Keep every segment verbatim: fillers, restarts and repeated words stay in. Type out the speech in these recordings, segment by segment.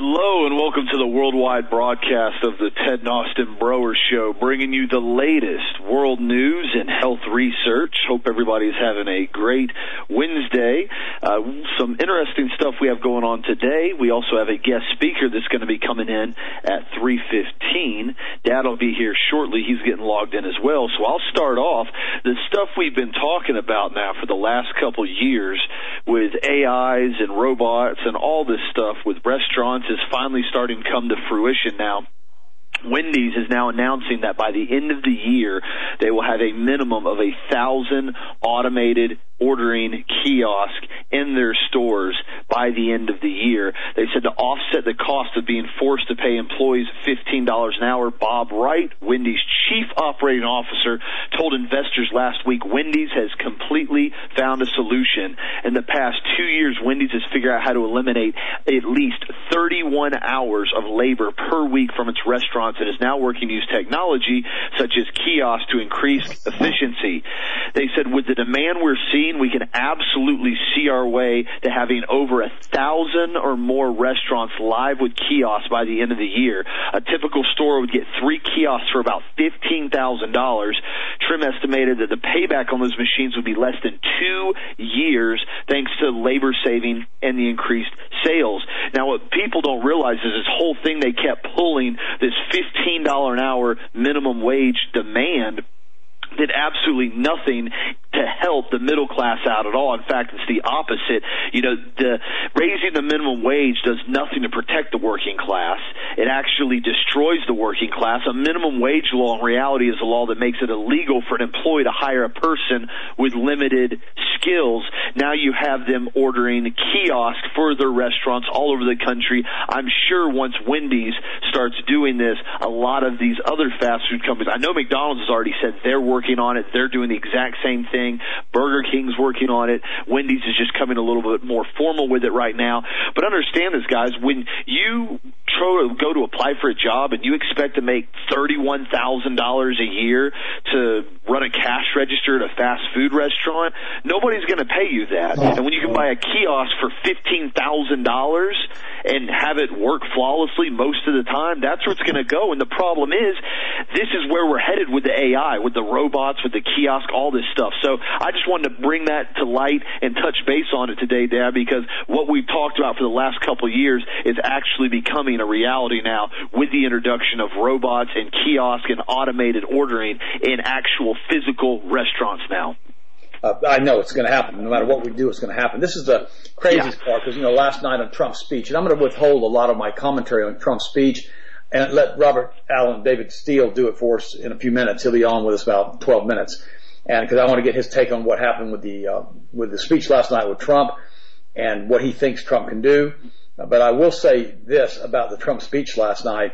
Hello and welcome to the worldwide broadcast of the Ted and Austin Broer Show, bringing you the latest world news and health research. Hope everybody's having a great Wednesday. Uh, some interesting stuff we have going on today. We also have a guest speaker that's going to be coming in at three fifteen. Dad will be here shortly. He's getting logged in as well. So I'll start off. The stuff we've been talking about now for the last couple years with A Is and robots and all this stuff with restaurants is finally starting to come to fruition now. Wendy's is now announcing that by the end of the year, they will have a minimum of a thousand automated ordering kiosk in their stores by the end of the year. They said to offset the cost of being forced to pay employees fifteen dollars an hour, Bob Wright, Wendy's chief operating officer, told investors last week Wendy's has completely found a solution. In the past two years, Wendy's has figured out how to eliminate at least thirty-one hours of labor per week from its restaurants and is now working to use technology such as kiosks to increase efficiency. They said with the demand we're seeing, we can absolutely see our way to having over a thousand or more restaurants live with kiosks by the end of the year. A typical store would get three kiosks for about fifteen thousand dollars. Trim estimated that the payback on those machines would be less than two years thanks to labor saving and the increased sales. Now, what people don't realize is this whole thing they kept pulling, this fifteen dollars an hour minimum wage demand, did absolutely nothing to help the middle class out at all. In fact, it's the opposite. You know, the raising the minimum wage does nothing to protect the working class. It actually destroys the working class. A minimum wage law in reality is a law that makes it illegal for an employee to hire a person with limited skills. Now you have them ordering kiosks for their restaurants all over the country. I'm sure once Wendy's starts doing this, a lot of these other fast food companies, I know McDonald's has already said they're working on it. They're doing the exact same thing. Burger King's working on it. Wendy's is just coming a little bit more formal with it right now. But understand this, guys, when you try to go to apply for a job and you expect to make thirty-one thousand dollars a year to run a cash register at a fast food restaurant, nobody's going to pay you that. And when you can buy a kiosk for fifteen thousand dollars and have it work flawlessly most of the time, that's where it's going to go. And the problem is, this is where we're headed with the A I, with the robots, with the kiosk, all this stuff. So I just wanted to bring that to light and touch base on it today, Dad, because what we've talked about for the last couple of years is actually becoming a reality now with the introduction of robots and kiosk and automated ordering in actual physical restaurants now. Uh, I know it's going to happen. No matter what we do, it's going to happen. This is the craziest yeah. part because, you know, last night on Trump's speech, and I'm going to withhold a lot of my commentary on Trump's speech and let Robert Allen, David Steele do it for us in a few minutes. He'll be on with us about twelve minutes. And because I want to get his take on what happened with the uh, with the speech last night with Trump and what he thinks Trump can do. Uh, but I will say this about the Trump speech last night.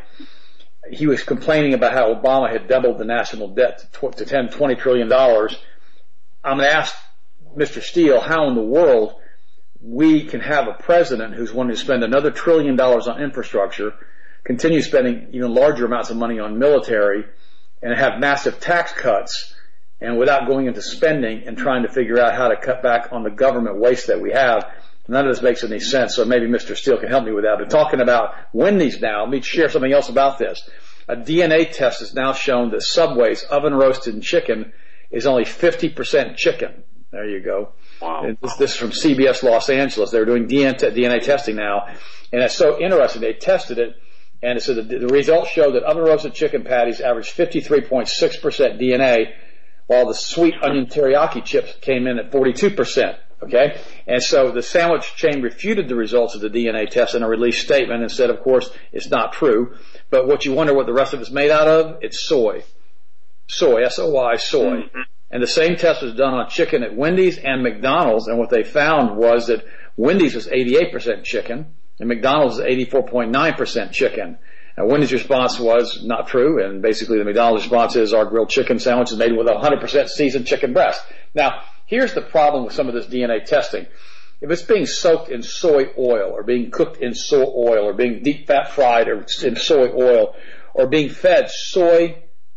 He was complaining about how Obama had doubled the national debt to, tw- to ten, twenty trillion dollars. I'm going to ask Mister Steele how in the world we can have a president who's wanting to spend another trillion dollars on infrastructure, continue spending even larger amounts of money on military, and have massive tax cuts, and without going into spending and trying to figure out how to cut back on the government waste that we have. None of this makes any sense, so maybe Mister Steele can help me with that. But talking about Wendy's now, let me share something else about this. A D N A test has now shown that Subway's oven-roasted chicken is only fifty percent chicken. There you go. Wow. And this, this is from C B S Los Angeles. They're doing D N A testing now, and it's so interesting. They tested it, and it said that the results show that oven-roasted chicken patties average fifty-three point six percent D N A, while the sweet onion teriyaki chips came in at forty-two percent. Okay? And so the sandwich chain refuted the results of the D N A test in a release statement and said, of course, it's not true. But what you wonder what the rest of it's made out of, it's soy. Soy, S O Y, soy. Mm-hmm. And the same test was done on chicken at Wendy's and McDonald's, and what they found was that Wendy's was eighty-eight percent chicken, and McDonald's is eighty-four point nine percent chicken. Now, Wendy's response was not true, and basically the McDonald's response is our grilled chicken sandwich is made with one hundred percent seasoned chicken breast. Now, here's the problem with some of this D N A testing. If it's being soaked in soy oil or being cooked in soy oil or being deep fat fried or in soy oil or being fed soy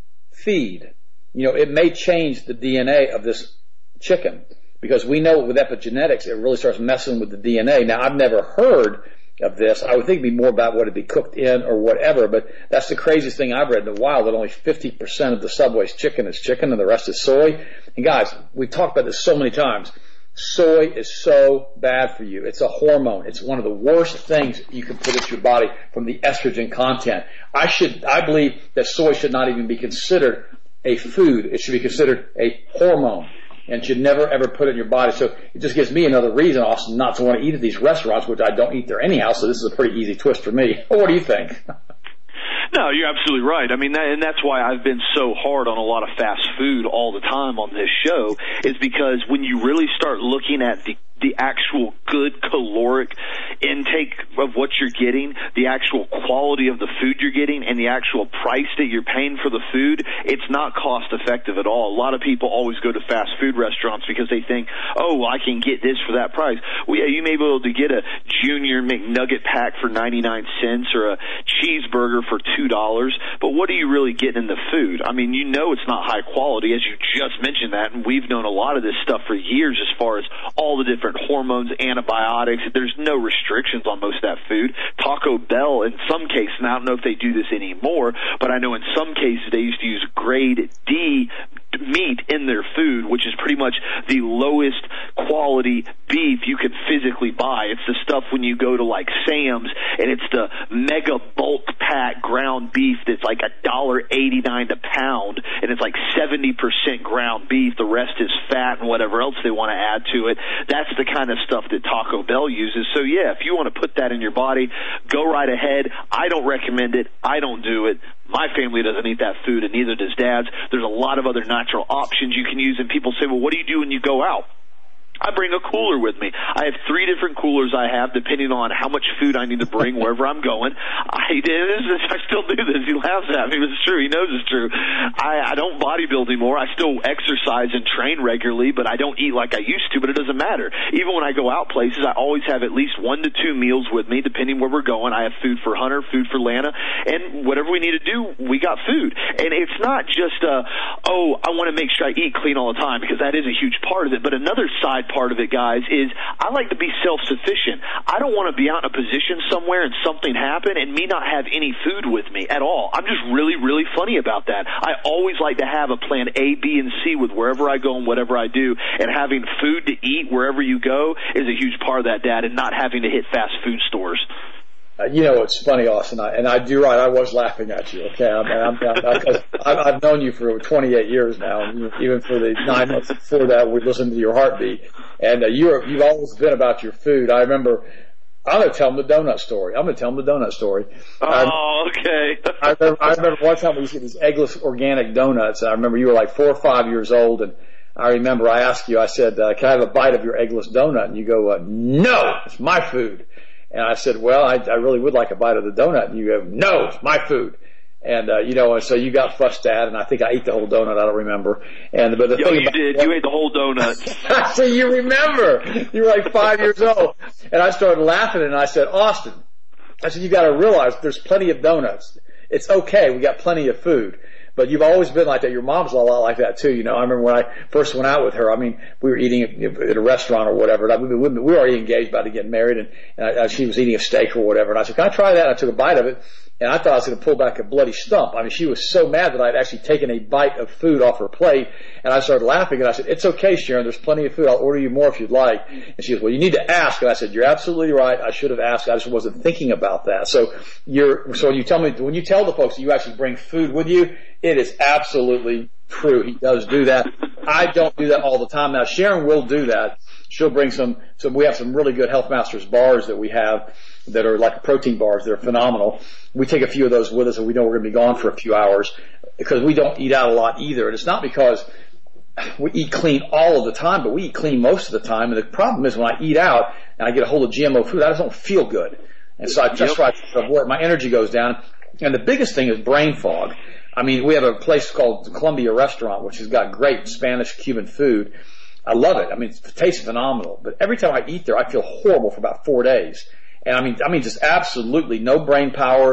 feed, you know, it may change the D N A of this chicken because we know with epigenetics it really starts messing with the D N A. Now, I've never heard of this. I would think it'd be more about what it'd be cooked in or whatever, but that's the craziest thing I've read in a while, that only fifty percent of the Subway's chicken is chicken and the rest is soy. And guys, we've talked about this so many times. Soy is so bad for you. It's a hormone. It's one of the worst things you can put into your body from the estrogen content. I should, I believe that soy should not even be considered a food. It should be considered a hormone and should never ever put it in your body. So it just gives me another reason, Austin, not to want to eat at these restaurants, which I don't eat there anyhow. So this is a pretty easy twist for me. What do you think? No, you're absolutely right. I mean, that, and that's why I've been so hard on a lot of fast food all the time on this show, is because when you really start looking at the the actual good caloric intake of what you're getting, the actual quality of the food you're getting, and the actual price that you're paying for the food, it's not cost effective at all. A lot of people always go to fast food restaurants because they think, oh, well, I can get this for that price. Well, yeah, you may be able to get a Junior McNugget pack for ninety-nine cents or a cheeseburger for two dollars, but what are you really getting in the food? I mean, you know it's not high quality, as you just mentioned that, and we've known a lot of this stuff for years as far as all the different hormones, antibiotics. There's no restrictions on most of that food. Taco Bell, in some cases, and I don't know if they do this anymore, but I know in some cases they used to use grade D meat in their food, which is pretty much the lowest quality beef you could physically buy. It's the stuff when you go to like Sam's and it's the mega bulk pack ground beef that's like a dollar eighty-nine a pound, and it's like seventy percent ground beef. The rest is fat and whatever else they want to add to it. That's the kind of stuff that Taco Bell uses. So yeah, if you want to put that in your body, go right ahead. I don't recommend it. I don't do it. My family doesn't eat that food, and neither does Dad's. There's a lot of other natural options you can use, and people say, well, what do you do when you go out? I bring a cooler with me. I have three different coolers I have, depending on how much food I need to bring wherever I'm going. I, I still do this. He laughs at me, but it's true. He knows it's true. I, I don't bodybuild anymore. I still exercise and train regularly, but I don't eat like I used to, but it doesn't matter. Even when I go out places, I always have at least one to two meals with me, depending where we're going. I have food for Hunter, food for Lana, and whatever we need to do, we got food. And it's not just, uh, oh, I want to make sure I eat clean all the time, because that is a huge part of it. But another side part of it, guys, is I like to be self-sufficient. I don't want to be out in a position somewhere and something happen and me not have any food with me at all. I'm just really, really funny about that. I always like to have a plan A, B, and C with wherever I go and whatever I do, and having food to eat wherever you go is a huge part of that, Dad, and not having to hit fast food stores. Uh, you know, it's funny, Austin, I, and I do right. I was laughing at you. Okay, I'm, I'm, I'm, I'm, I've known you for twenty-eight years now, and even for the nine months before that, we listened to your heartbeat. And uh, you're, you've always been about your food. I remember. I'm going to tell them the donut story. I'm going to tell them the donut story. Oh, I, okay. I remember, I remember one time we used to get these eggless organic donuts. And I remember you were like four or five years old, and I remember I asked you. I said, uh, "Can I have a bite of your eggless donut?" And you go, uh, "No, it's my food." And I said, well, I, I really would like a bite of the donut. And you go, no, it's my food. And, uh, you know, and so you got fussed at, and I think I ate the whole donut. I don't remember. And, but the Yo, thing you about, did. You ate the whole donut. So you remember. You were like five years old. And I started laughing, and I said, Austin, I said, you got to realize there's plenty of donuts. It's okay. We got plenty of food. But you've always been like that. Your mom's a lot like that too. You know, I remember when I first went out with her. I mean, we were eating at a restaurant or whatever. And I, we were already engaged, about to get married, and, and I, she was eating a steak or whatever. And I said, "Can I try that?" And I took a bite of it, and I thought I was going to pull back a bloody stump. I mean, she was so mad that I'd actually taken a bite of food off her plate, and I started laughing. And I said, "It's okay, Sharon. There's plenty of food. I'll order you more if you'd like." And she goes, "Well, you need to ask." And I said, "You're absolutely right. I should have asked. I just wasn't thinking about that." So you're so when you tell me when you tell the folks that you actually bring food with you, it is absolutely true. He does do that. I don't do that all the time. Now, Sharon will do that. She'll bring some, some, we have some really good Health Masters bars that we have that are like protein bars. They're phenomenal. We take a few of those with us, and we know we're going to be gone for a few hours because we don't eat out a lot either. And it's not because we eat clean all of the time, but we eat clean most of the time. And the problem is when I eat out and I get a hold of G M O food, I just don't feel good. And so I just try to avoid, my energy goes down. And the biggest thing is brain fog. I mean, we have a place called the Columbia Restaurant, which has got great Spanish Cuban food. I love it. I mean, it tastes phenomenal. But every time I eat there, I feel horrible for about four days. And I mean, I mean, just absolutely no brain power,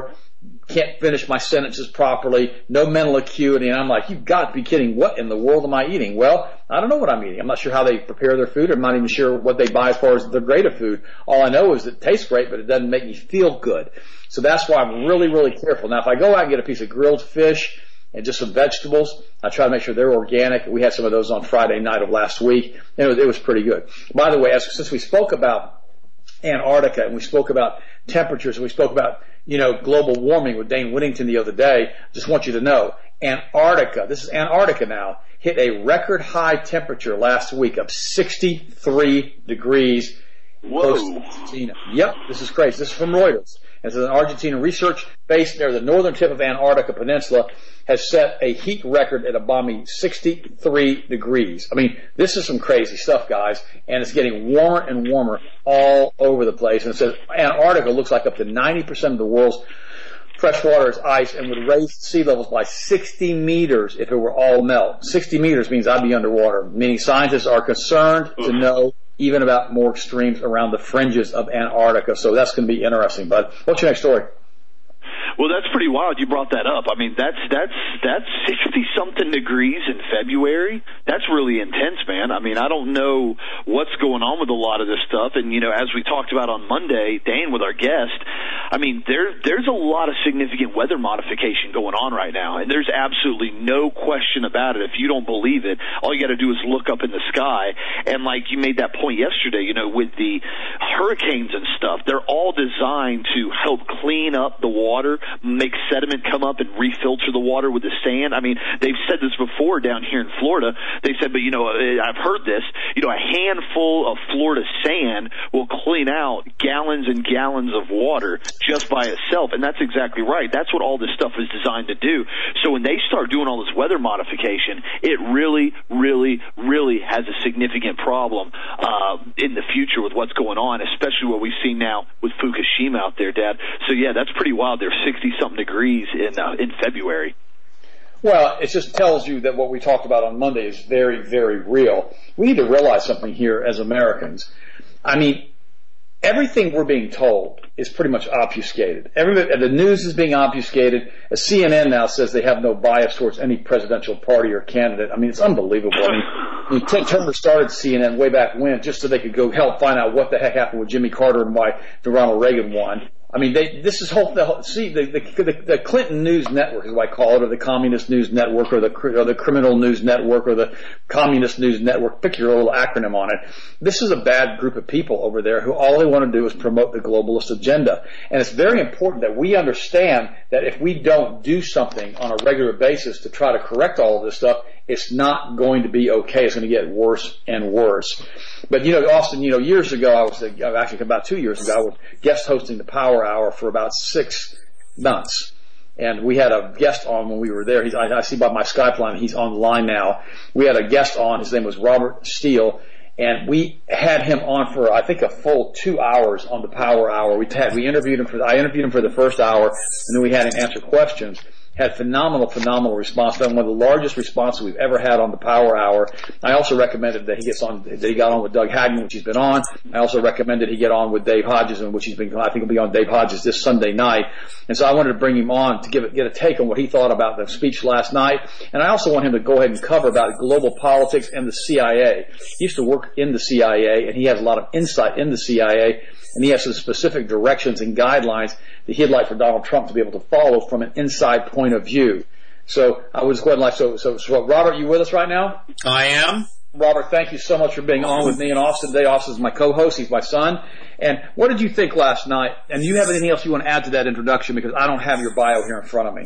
can't finish my sentences properly, no mental acuity. And I'm like, you've got to be kidding. What in the world am I eating? Well, I don't know what I'm eating. I'm not sure how they prepare their food. I'm not even sure what they buy as far as the grade of food. All I know is it tastes great, but it doesn't make me feel good. So that's why I'm really, really careful. Now, if I go out and get a piece of grilled fish and just some vegetables, I try to make sure they're organic. We had some of those on Friday night of last week. It was, it was pretty good. By the way, as, since we spoke about Antarctica and we spoke about temperatures and we spoke about, you know, global warming with Dane Whittington the other day, just want you to know, Antarctica, this is Antarctica now, hit a record high temperature last week of sixty-three degrees. Whoa. Argentina. Yep, this is crazy. This is from Reuters. It's an Argentine research based near the northern tip of Antarctica Peninsula has set a heat record at a balmy sixty-three degrees. I mean, this is some crazy stuff, guys, and it's getting warmer and warmer all over the place. And it says Antarctica looks like up to ninety percent of the world's fresh water is ice and would raise sea levels by sixty meters if it were all melt. sixty meters means I'd be underwater, meaning scientists are concerned to know even about more extremes around the fringes of Antarctica. So that's going to be interesting. But what's your next story? Well, that's pretty wild. You brought that up. I mean, that's that's that's sixty something degrees in February. That's really intense, man. I mean, I don't know what's going on with a lot of this stuff. And you know, as we talked about on Monday, Dane, with our guest, I mean, there there's a lot of significant weather modification going on right now, and there's absolutely no question about it. If you don't believe it, all you got to do is look up in the sky. And like you made that point yesterday, you know, with the hurricanes and stuff, they're all designed to help clean up the water, make sediment come up and refilter the water with the sand. I mean, they've said this before down here in Florida. They said, but you know, I've heard this, you know, a handful of Florida sand will clean out gallons and gallons of water just by itself. And that's exactly right. That's what all this stuff is designed to do. So when they start doing all this weather modification, it really, really, really has a significant problem uh, in the future with what's going on, especially what we've seen now with Fukushima out there, Dad. So yeah, that's pretty wild. There's sixty-something degrees in uh, in February. Well, it just tells you that what we talked about on Monday is very, very real. We need to realize something here as Americans. I mean, everything we're being told is pretty much obfuscated. Everybody, the news is being obfuscated. C N N now says they have no bias towards any presidential party or candidate. I mean, it's unbelievable. I mean, I mean, Ted Turner started C N N way back when just so they could go help find out what the heck happened with Jimmy Carter and why Ronald Reagan won. I mean, they, this is whole, the whole, see, the, the, the Clinton News Network is what I call it, or the Communist News Network, or the, or the Criminal News Network, or the Communist News Network. Pick your little acronym on it. This is a bad group of people over there who all they want to do is promote the globalist agenda. And it's very important that we understand that if we don't do something on a regular basis to try to correct all of this stuff, it's not going to be okay. It's going to get worse and worse. But, you know, Austin, you know, years ago, I was, actually about two years ago, I was guest hosting the Power Hour for about six months. And we had a guest on when we were there. He's, I, I see by my Skype line, he's on the line now. We had a guest on. His name was Robert Steele. And we had him on for, I think, a full two hours on the Power Hour. We had, we interviewed him for, I interviewed him for the first hour, and then we had him answer questions. Had phenomenal, phenomenal response. One of the largest responses we've ever had on the Power Hour. I also recommended that he gets on, that he got on with Doug Hagman, which he's been on. I also recommended he get on with Dave Hodges, which he's been, I think he'll be on Dave Hodges this Sunday night. And so I wanted to bring him on to give it, get a take on what he thought about the speech last night. And I also want him to go ahead and cover about global politics and the C I A. He used to work in the C I A, and he has a lot of insight in the C I A, and he has some specific directions and guidelines that he'd like for Donald Trump to be able to follow from an inside point of view. So I was going like, so, so, so Robert, you with us right now? I am. Robert, thank you so much for being on with me and Austin today. Austin is my co-host. He's my son. And what did you think last night? And do you have anything else you want to add to that introduction? Because I don't have your bio here in front of me.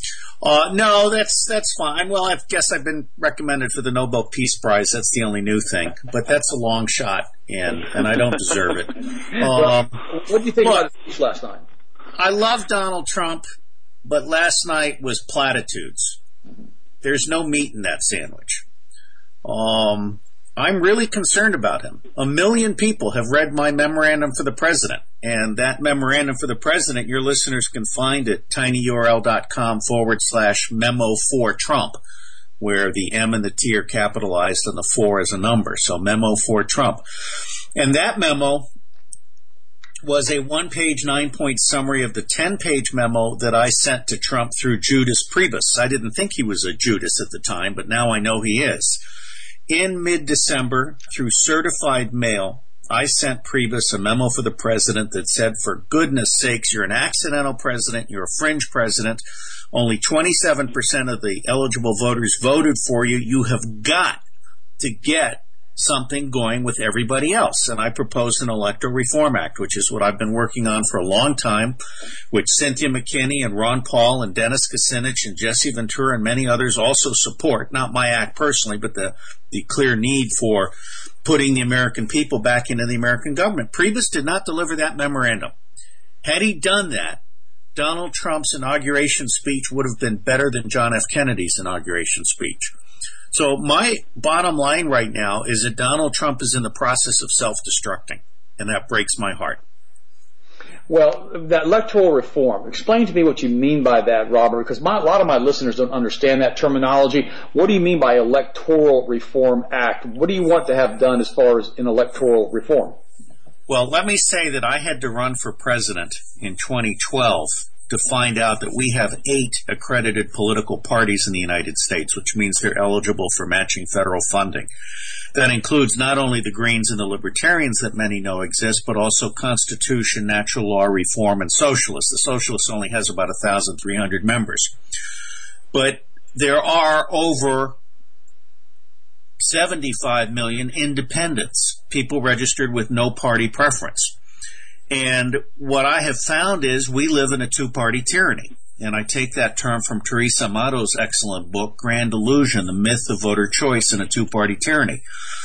Uh, no, that's, that's fine. Well, I guess I've been recommended for the Nobel Peace Prize. That's the only new thing. But that's a long shot, and, and I don't deserve it. Um, what did you think about his speech last night? I love Donald Trump, but last night was platitudes. There's no meat in that sandwich. Um, I'm really concerned about him. A million people have read my memorandum for the president, and that memorandum for the president, your listeners can find at tinyurl.com forward slash memo for Trump, where the M and the T are capitalized and the four is a number. So memo for Trump. And that memo was a one-page, nine-point summary of the ten-page memo that I sent to Trump through Judas Priebus. I didn't think he was a Judas at the time, but now I know he is. In mid-December, through certified mail, I sent Priebus a memo for the president that said, for goodness sakes, you're an accidental president, you're a fringe president, only twenty-seven percent of the eligible voters voted for you, you have got to get something going with everybody else. And I proposed an Electoral Reform Act, which is what I've been working on for a long time, which Cynthia McKinney and Ron Paul and Dennis Kucinich and Jesse Ventura and many others also support. Not my act personally, but the, the clear need for putting the American people back into the American government. Priebus did not deliver that memorandum. Had he done that, Donald Trump's inauguration speech would have been better than John F. Kennedy's inauguration speech. So my bottom line right now is that Donald Trump is in the process of self-destructing, and that breaks my heart. Well, that electoral reform, explain to me what you mean by that, Robert, because my, a lot of my listeners don't understand that terminology. What do you mean by Electoral Reform Act? What do you want to have done as far as in electoral reform? Well, let me say that I had to run for president in twenty twelve to find out that we have eight accredited political parties in the United States, which means they're eligible for matching federal funding. That includes not only the Greens and the Libertarians that many know exist, but also Constitution, Natural Law Reform, and Socialists. The Socialists only has about one thousand three hundred members. But there are over seventy-five million independents, people registered with no party preference. And what I have found is we live in a two-party tyranny. And I take that term from Teresa Amato's excellent book, Grand Illusion, The Myth of Voter Choice in a Two-Party Tyranny.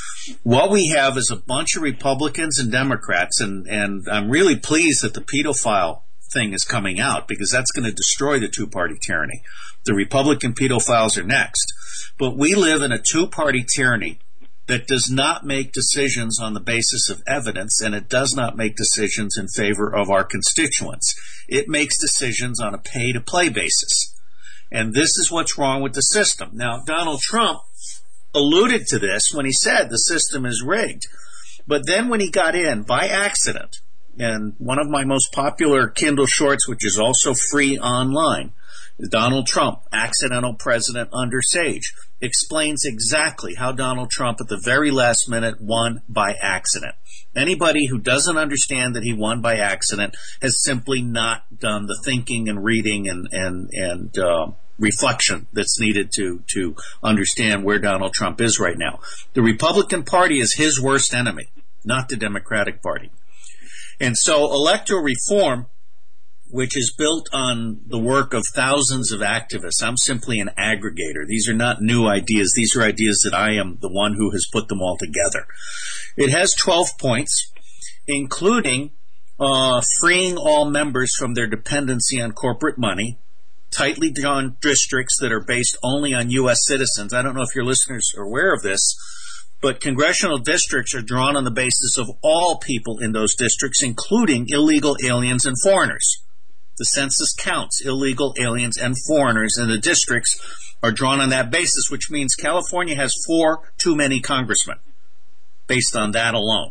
What we have is a bunch of Republicans and Democrats, and, and I'm really pleased that the pedophile thing is coming out because that's going to destroy the two-party tyranny. The Republican pedophiles are next. But we live in a two-party tyranny that does not make decisions on the basis of evidence, and it does not make decisions in favor of our constituents. It makes decisions on a pay-to-play basis. And this is what's wrong with the system. Now, Donald Trump alluded to this when he said the system is rigged. But then when he got in by accident, and one of my most popular Kindle shorts, which is also free online, Donald Trump, Accidental President Under Sage, explains exactly how Donald Trump at the very last minute won by accident. Anybody who doesn't understand that he won by accident has simply not done the thinking and reading and and and uh, reflection that's needed to to understand where Donald Trump is right now. The Republican Party is his worst enemy, not the Democratic Party. And so electoral reform, which is built on the work of thousands of activists. I'm simply an aggregator. These are not new ideas. These are ideas that I am the one who has put them all together. It has twelve points, including uh, freeing all members from their dependency on corporate money, tightly drawn districts that are based only on U S citizens. I don't know if your listeners are aware of this, but congressional districts are drawn on the basis of all people in those districts, including illegal aliens and foreigners. The census counts illegal aliens and foreigners, and the districts are drawn on that basis, which means California has four too many congressmen based on that alone.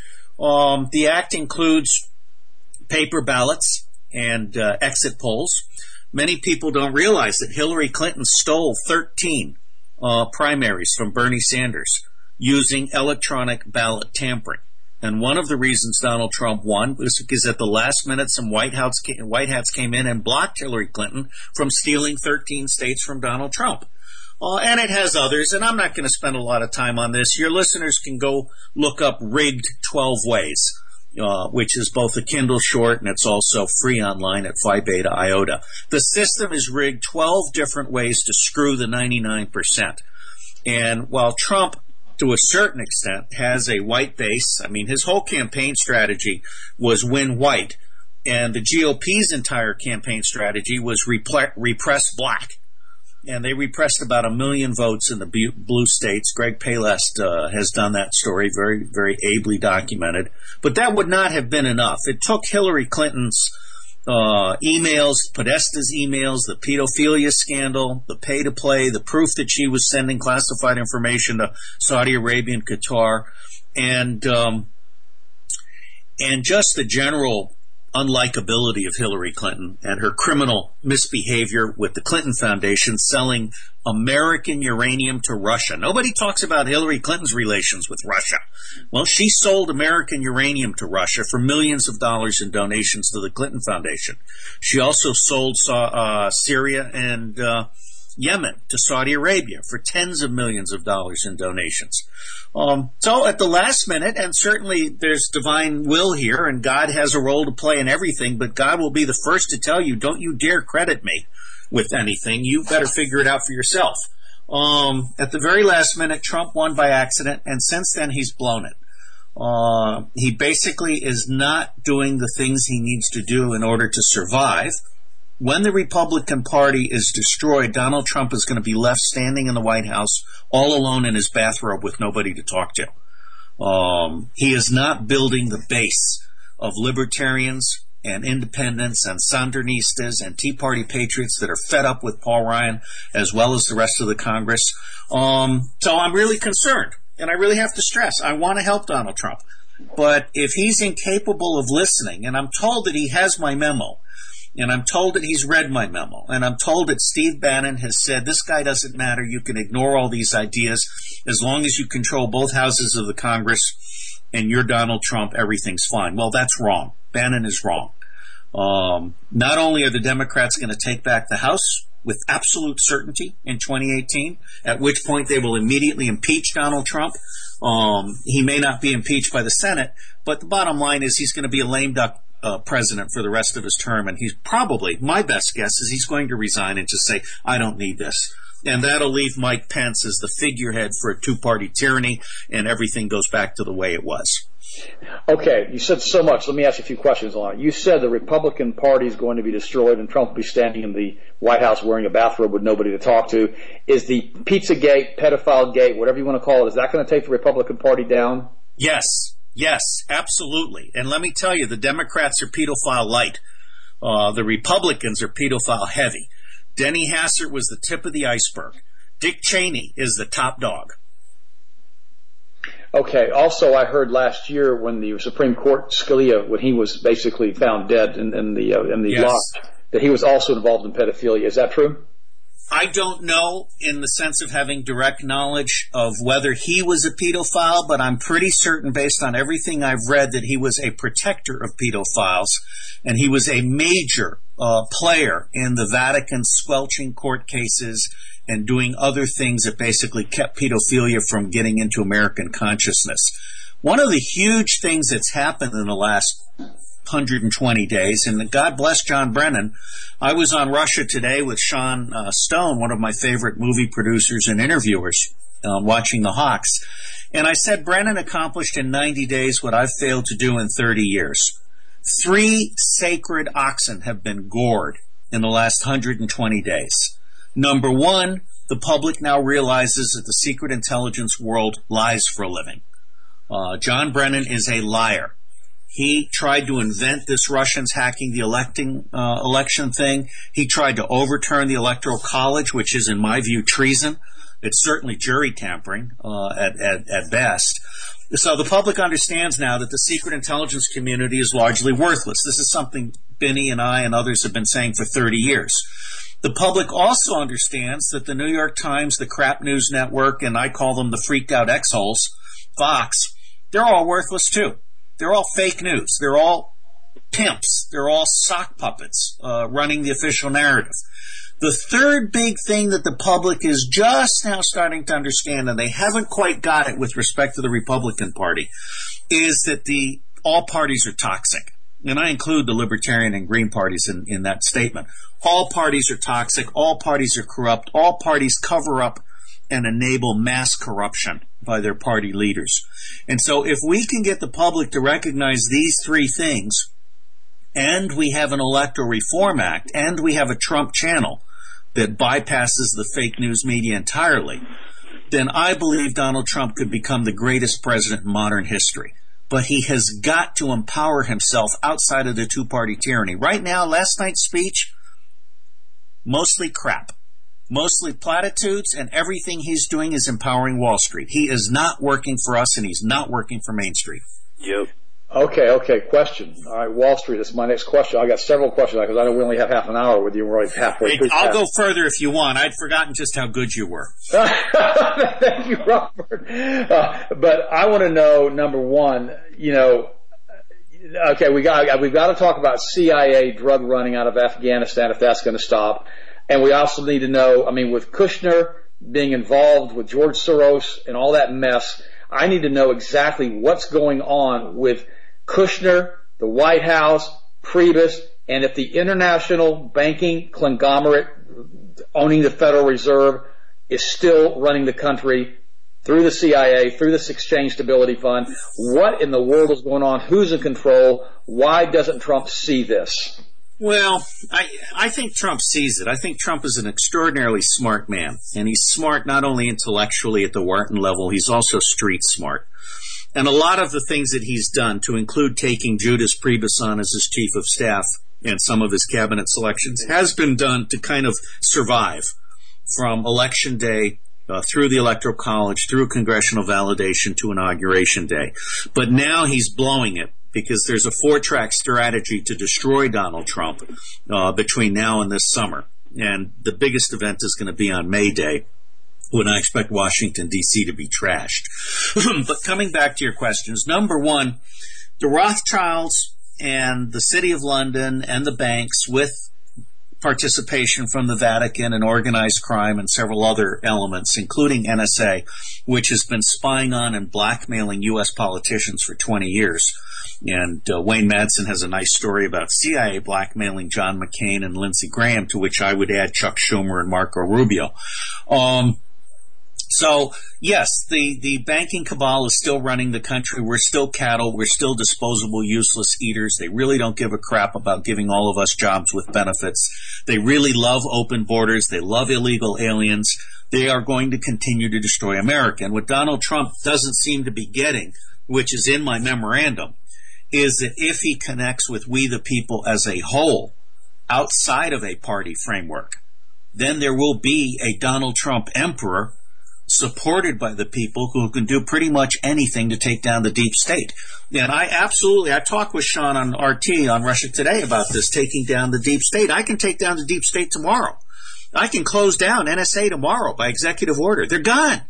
Um, the act includes paper ballots and uh, exit polls. Many people don't realize that Hillary Clinton stole thirteen uh, primaries from Bernie Sanders using electronic ballot tampering. And one of the reasons Donald Trump won was because at the last minute some White Hats, White Hats came in and blocked Hillary Clinton from stealing thirteen states from Donald Trump. Uh, and it has others, and I'm not going to spend a lot of time on this. Your listeners can go look up Rigged twelve Ways, uh, which is both a Kindle short and it's also free online at Phi Beta Iota. The system is rigged twelve different ways to screw the ninety-nine percent. And while Trump, to a certain extent, has a white base. I mean, his whole campaign strategy was win white, and the G O P's entire campaign strategy was repre- repress black. And they repressed about a million votes in the blue states. Greg Palast uh, has done that story, very, very ably documented. But that would not have been enough. It took Hillary Clinton's Uh, emails, Podesta's emails, the pedophilia scandal, the pay-to-play, the proof that she was sending classified information to Saudi Arabia and Qatar. And um, and just the general unlikability of Hillary Clinton and her criminal misbehavior with the Clinton Foundation selling American uranium to Russia. Nobody talks about Hillary Clinton's relations with Russia. Well, she sold American uranium to Russia for millions of dollars in donations to the Clinton Foundation. She also sold uh, Syria and uh, Yemen to Saudi Arabia for tens of millions of dollars in donations. Um, so at the last minute, and certainly there's divine will here, and God has a role to play in everything, but God will be the first to tell you, don't you dare credit me with anything. You better figure it out for yourself. Um, at the very last minute, Trump won by accident, and since then he's blown it. Uh, he basically is not doing the things he needs to do in order to survive. When the Republican Party is destroyed, Donald Trump is going to be left standing in the White House all alone in his bathrobe with nobody to talk to. Um, he is not building the base of libertarians and independents and Sandinistas and Tea Party patriots that are fed up with Paul Ryan as well as the rest of the Congress. Um, so I'm really concerned, and I really have to stress, I want to help Donald Trump. But if he's incapable of listening, and I'm told that he has my memo, and I'm told that he's read my memo, and I'm told that Steve Bannon has said, this guy doesn't matter, you can ignore all these ideas, as long as you control both houses of the Congress and you're Donald Trump, everything's fine. Well, that's wrong. Bannon is wrong. Um, not only are the Democrats going to take back the House with absolute certainty in twenty eighteen, at which point they will immediately impeach Donald Trump. Um, he may not be impeached by the Senate, but the bottom line is he's going to be a lame duck Uh, president for the rest of his term, and he's probably, my best guess is he's going to resign and just say, I don't need this. And that'll leave Mike Pence as the figurehead for a two-party tyranny, and everything goes back to the way it was. Okay, you said so much. Let me ask you a few questions on it. You said the Republican Party is going to be destroyed and Trump will be standing in the White House wearing a bathrobe with nobody to talk to. Is the Pizzagate, pedophile gate, whatever you want to call it, is that going to take the Republican Party down? Yes. Yes, absolutely. And let me tell you, the Democrats are pedophile light. Uh, the Republicans are pedophile heavy. Denny Hassert was the tip of the iceberg. Dick Cheney is the top dog. Okay. Also, I heard last year when the Supreme Court, Scalia, when he was basically found dead in, in the uh, in the yes. lot, that he was also involved in pedophilia. Is that true? I don't know in the sense of having direct knowledge of whether he was a pedophile, but I'm pretty certain based on everything I've read that he was a protector of pedophiles, and he was a major uh, player in the Vatican squelching court cases and doing other things that basically kept pedophilia from getting into American consciousness. One of the huge things that's happened in the last one hundred twenty days, and God bless John Brennan. I was on Russia Today with Sean uh, Stone, one of my favorite movie producers and interviewers, uh, watching the Hawks. And I said, Brennan accomplished in ninety days what I've failed to do in thirty years. Three sacred oxen have been gored in the last one hundred twenty days. Number one, the public now realizes that the secret intelligence world lies for a living. Uh, John Brennan is a liar. He tried to invent this Russians hacking the electing uh, election thing. He tried to overturn the Electoral College, which is, in my view, treason. It's certainly jury tampering uh, at, at, at best. So the public understands now that the secret intelligence community is largely worthless. This is something Benny and I and others have been saying for thirty years. The public also understands that the New York Times, the Crap News Network, and I call them the freaked out X-holes, Fox, they're all worthless too. They're all fake news. They're all pimps. They're all sock puppets uh, running the official narrative. The third big thing that the public is just now starting to understand, and they haven't quite got it with respect to the Republican Party, is that the all parties are toxic. And I include the Libertarian and Green parties in, in that statement. All parties are toxic. All parties are corrupt. All parties cover up and enable mass corruption by their party leaders. And so if we can get the public to recognize these three things, and we have an Electoral Reform Act, and we have a Trump channel that bypasses the fake news media entirely, then I believe Donald Trump could become the greatest president in modern history. But he has got to empower himself outside of the two-party tyranny. Right now, last night's speech, mostly crap. Mostly platitudes, and everything he's doing is empowering Wall Street. He is not working for us, and he's not working for Main Street. Yep. Okay, okay. Question. All right, Wall Street. This is my next question. I got several questions because I know we only have half an hour with you. We're already halfway through. I'll go further if you want. I'd forgotten just how good you were. Thank you, Robert. Uh, but I want to know, number one, you know, okay, we got we've got to talk about C I A drug running out of Afghanistan if that's going to stop, and we also need to know. I mean, with Kushner being involved with George Soros and all that mess, I need to know exactly what's going on with Kushner, the White House, Priebus, and if the international banking conglomerate owning the Federal Reserve is still running the country through the C I A, through this Exchange Stability Fund. What in the world is going on? Who's in control? Why doesn't Trump see this? Well, I, I think Trump sees it. I think Trump is an extraordinarily smart man. And he's smart not only intellectually at the Wharton level, he's also street smart. And a lot of the things that he's done, to include taking Judas Priebus on as his chief of staff and some of his cabinet selections, has been done to kind of survive from election day uh, through the Electoral College, through congressional validation to Inauguration Day. But now he's blowing it, because there's a four-track strategy to destroy Donald Trump uh, between now and this summer. And the biggest event is going to be on May Day, when I expect Washington, D C to be trashed. But coming back to your questions, number one, the Rothschilds and the City of London and the banks, with participation from the Vatican and organized crime and several other elements, including N S A, which has been spying on and blackmailing U S politicians for twenty years. And uh, Wayne Madsen has a nice story about C I A blackmailing John McCain and Lindsey Graham, to which I would add Chuck Schumer and Marco Rubio. Um, so, yes, the, the banking cabal is still running the country. We're still cattle. We're still disposable, useless eaters. They really don't give a crap about giving all of us jobs with benefits. They really love open borders. They love illegal aliens. They are going to continue to destroy America. And what Donald Trump doesn't seem to be getting, which is in my memorandum, is that if he connects with we the people as a whole, outside of a party framework, then there will be a Donald Trump emperor supported by the people who can do pretty much anything to take down the deep state. And I absolutely, I talked with Sean on R T on Russia Today about this, taking down the deep state. I can take down the deep state tomorrow. I can close down N S A tomorrow by executive order. They're gone.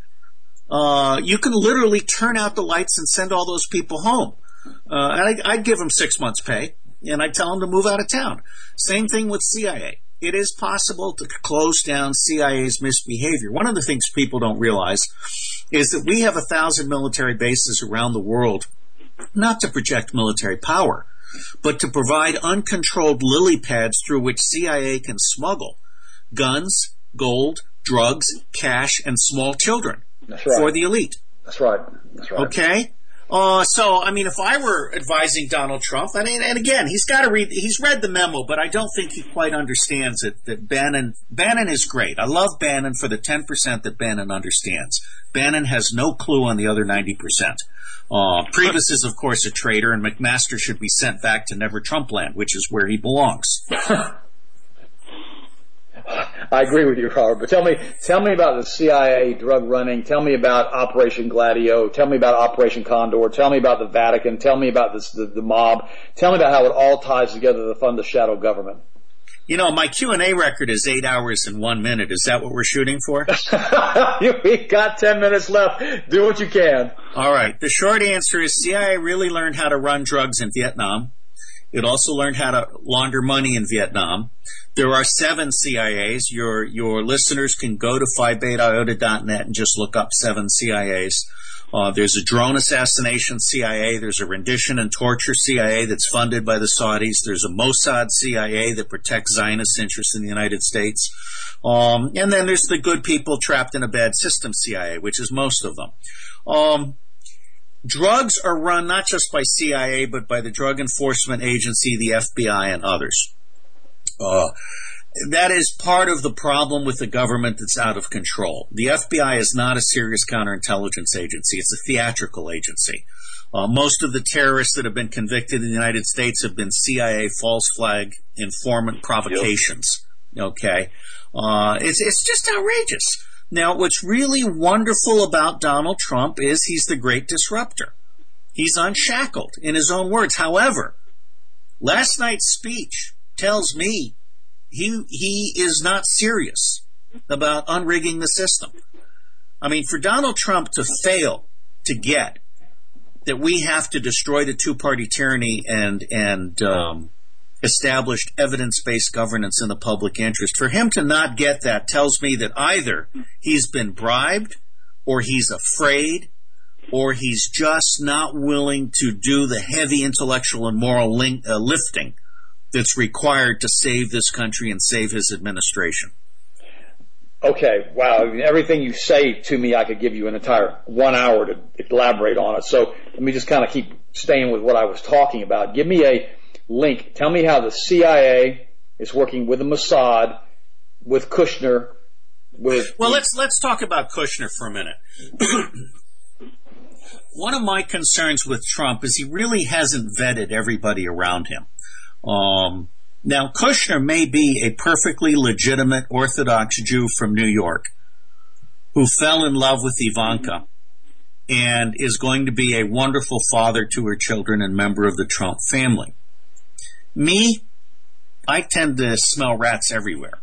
Uh, you can literally turn out the lights and send all those people home. Uh, and I'd, I'd give them six months pay, and I'd tell them to move out of town. Same thing with C I A. It is possible to close down C I A's misbehavior. One of the things people don't realize is that we have a thousand military bases around the world, not to project military power, but to provide uncontrolled lily pads through which C I A can smuggle guns, gold, drugs, cash, and small children. That's right. For the elite. That's right. That's right. Okay? Uh, so, I mean, if I were advising Donald Trump, I mean, and again, he's got to read, he's read the memo, but I don't think he quite understands it, that Bannon, Bannon is great. I love Bannon for the ten percent that Bannon understands. Bannon has no clue on the other ninety percent. Uh, Priebus is, of course, a traitor, and McMaster should be sent back to Never Trump land, which is where he belongs. I agree with you, Robert. But tell me, tell me about the C I A drug running. Tell me about Operation Gladio. Tell me about Operation Condor. Tell me about the Vatican. Tell me about this, the, the mob. Tell me about how it all ties together to fund the shadow government. You know, my Q and A record is eight hours and one minute. Is that what we're shooting for? We got ten minutes left. Do what you can. All right. The short answer is C I A really learned how to run drugs in Vietnam. It also learned how to launder money in Vietnam. There are seven C I As. Your your listeners can go to phi beta iota dot net and just look up seven C I As. Uh, there's a drone assassination C I A. There's a rendition and torture C I A that's funded by the Saudis. There's a Mossad C I A that protects Zionist interests in the United States. Um, and then there's the good people trapped in a bad system C I A, which is most of them. Um, drugs are run not just by C I A, but by the Drug Enforcement Agency, the F B I, and others. Uh, that is part of the problem with the government that's out of control. The F B I is not a serious counterintelligence agency. It's a theatrical agency. Uh, most of the terrorists that have been convicted in the United States have been C I A false flag informant provocations. Yep. Okay. Uh, it's, it's just outrageous. Now, what's really wonderful about Donald Trump is he's the great disruptor. He's unshackled, in his own words. However, last night's speech tells me he he is not serious about unrigging the system. I mean, for Donald Trump to fail to get that we have to destroy the two-party tyranny and and um, established evidence-based governance in the public interest, for him to not get that tells me that either he's been bribed, or he's afraid, or he's just not willing to do the heavy intellectual and moral link, uh, lifting that's required to save this country and save his administration. Okay, wow. I mean, everything you say to me, I could give you an entire one hour to elaborate on it. So let me just kind of keep staying with what I was talking about. Give me a link. Tell me how the C I A is working with the Mossad, with Kushner, with... Well, let's let's talk about Kushner for a minute. One of my concerns with Trump is he really hasn't vetted everybody around him. Um, now, Kushner may be a perfectly legitimate Orthodox Jew from New York who fell in love with Ivanka and is going to be a wonderful father to her children and member of the Trump family. Me, I tend to smell rats everywhere.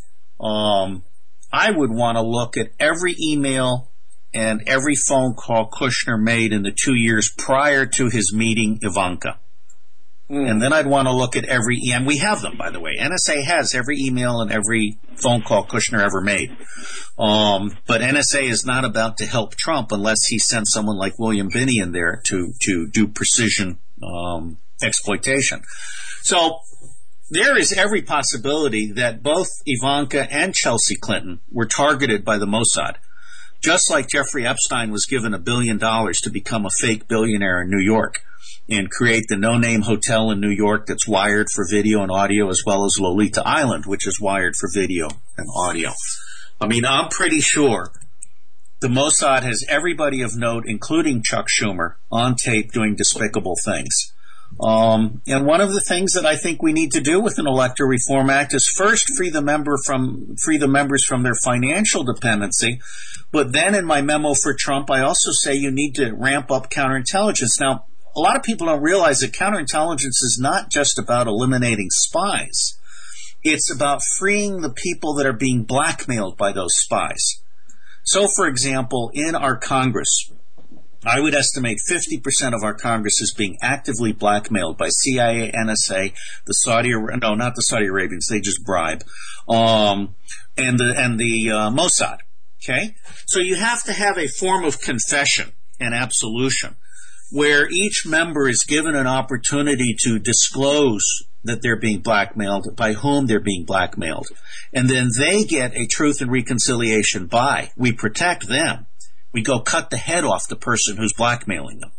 Um, I would want to look at every email and every phone call Kushner made in the two years prior to his meeting Ivanka. Mm. And then I'd want to look at every, and we have them, by the way. N S A has every email and every phone call Kushner ever made. Um, but N S A is not about to help Trump unless he sends someone like William Binney in there to, to do precision um, exploitation. So there is every possibility that both Ivanka and Chelsea Clinton were targeted by the Mossad. Just like Jeffrey Epstein was given a billion dollars to become a fake billionaire in New York and create the no-name hotel in New York that's wired for video and audio, as well as Lolita Island, which is wired for video and audio. I mean, I'm pretty sure the Mossad has everybody of note, including Chuck Schumer, on tape doing despicable things. Um, and one of the things that I think we need to do with an Electoral Reform Act is first free the member from free the members from their financial dependency. But then in my memo for Trump, I also say you need to ramp up counterintelligence. Now, a lot of people don't realize that counterintelligence is not just about eliminating spies. It's about freeing the people that are being blackmailed by those spies. So, for example, in our Congress, I would estimate fifty percent of our Congress is being actively blackmailed by C I A, N S A, the Saudi, no, not the Saudi Arabians, they just bribe, um, and the, and the uh, Mossad. Okay? So you have to have a form of confession and absolution where each member is given an opportunity to disclose that they're being blackmailed, by whom they're being blackmailed. And then they get a truth and reconciliation by. We protect them. We go cut the head off the person who's blackmailing them.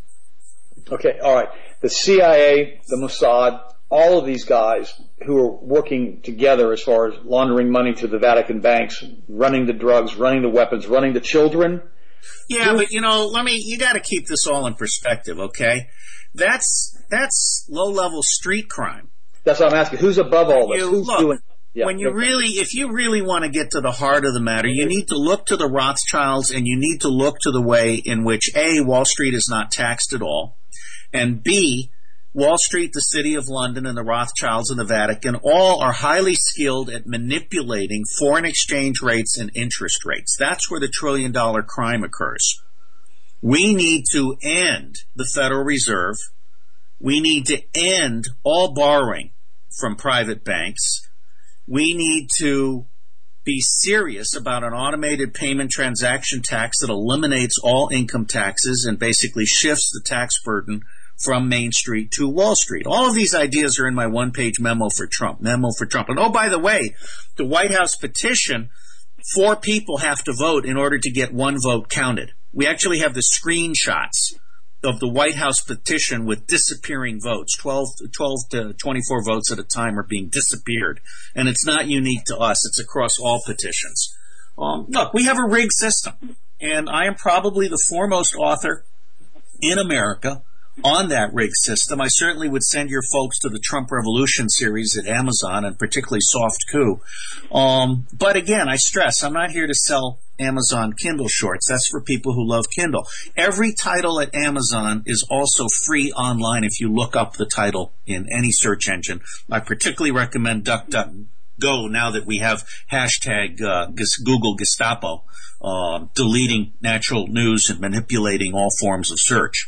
Okay, all right. The C I A, the Mossad, all of these guys who are working together as far as laundering money to the Vatican banks, running the drugs, running the weapons, running the children. Yeah, but you know, let me, you got to keep this all in perspective, okay? That's, that's low-level street crime. That's what I'm asking. Who's above all this? You, Who's look, doing? Yeah, when you okay. really, if you really want to get to the heart of the matter, you need to look to the Rothschilds and you need to look to the way in which A, Wall Street is not taxed at all, and B, Wall Street, the City of London, and the Rothschilds and the Vatican all are highly skilled at manipulating foreign exchange rates and interest rates. That's where the trillion dollar crime occurs. We need to end the Federal Reserve. We need to end all borrowing from private banks. We need to be serious about an automated payment transaction tax that eliminates all income taxes and basically shifts the tax burden from Main Street to Wall Street. All of these ideas are in my one-page memo for Trump. Memo for Trump. And oh, by the way, the White House petition, four people have to vote in order to get one vote counted. We actually have the screenshots of the White House petition with disappearing votes. twelve, twelve to twenty-four votes at a time are being disappeared. And it's not unique to us. It's across all petitions. Um, look, we have a rigged system. And I am probably the foremost author in America on that rig system. I certainly would send your folks to the Trump Revolution series at Amazon, and particularly Soft Coup. Um, but again, I stress, I'm not here to sell Amazon Kindle shorts. That's for people who love Kindle. Every title at Amazon is also free online if you look up the title in any search engine. I particularly recommend DuckDuckGo now that we have hashtag uh, Google Gestapo, uh, deleting natural news and manipulating all forms of search.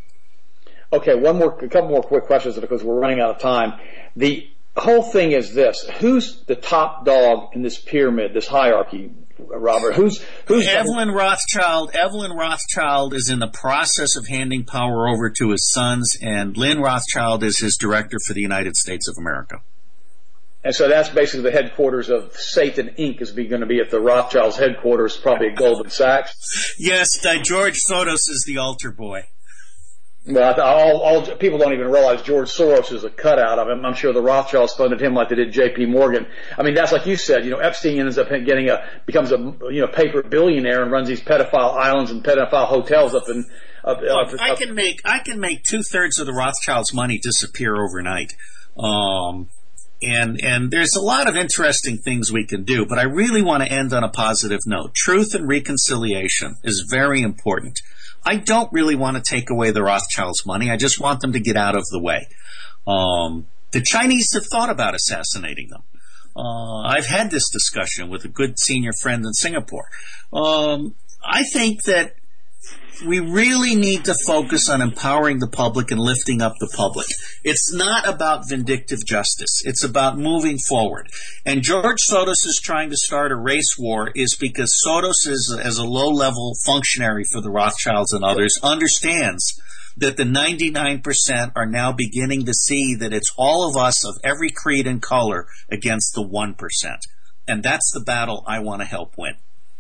Okay, one more, a couple more quick questions because we're running out of time. The whole thing is this: who's the top dog in this pyramid, this hierarchy, Robert? Who's who's Evelyn Rothschild? Evelyn Rothschild is in the process of handing power over to his sons, and Lynn Rothschild is his director for the United States of America. And so that's basically the headquarters of Satan Incorporated is going to be at the Rothschilds' headquarters, probably at Goldman Sachs. Yes, uh, George Soros is the altar boy. Well, all, all people don't even realize George Soros is a cutout of him. I'm sure the Rothschilds funded him like they did J P Morgan. I mean, that's like you said. You know, Epstein ends up getting a becomes a you know paper billionaire and runs these pedophile islands and pedophile hotels up in. Up, Look, up, I up. can make I can make two thirds of the Rothschilds' money disappear overnight. Um, and and there's a lot of interesting things we can do, but I really want to end on a positive note. Truth and reconciliation is very important. I don't really want to take away the Rothschilds' money. I just want them to get out of the way. Um, the Chinese have thought about assassinating them. Uh, I've had this discussion with a good senior friend in Singapore. Um, I think that we really need to focus on empowering the public and lifting up the public. It's not about vindictive justice. It's about moving forward. And George Soros is trying to start a race war is because Soros, is, as a low-level functionary for the Rothschilds and others, understands that the ninety-nine percent are now beginning to see that it's all of us of every creed and color against the one percent. And that's the battle I want to help win.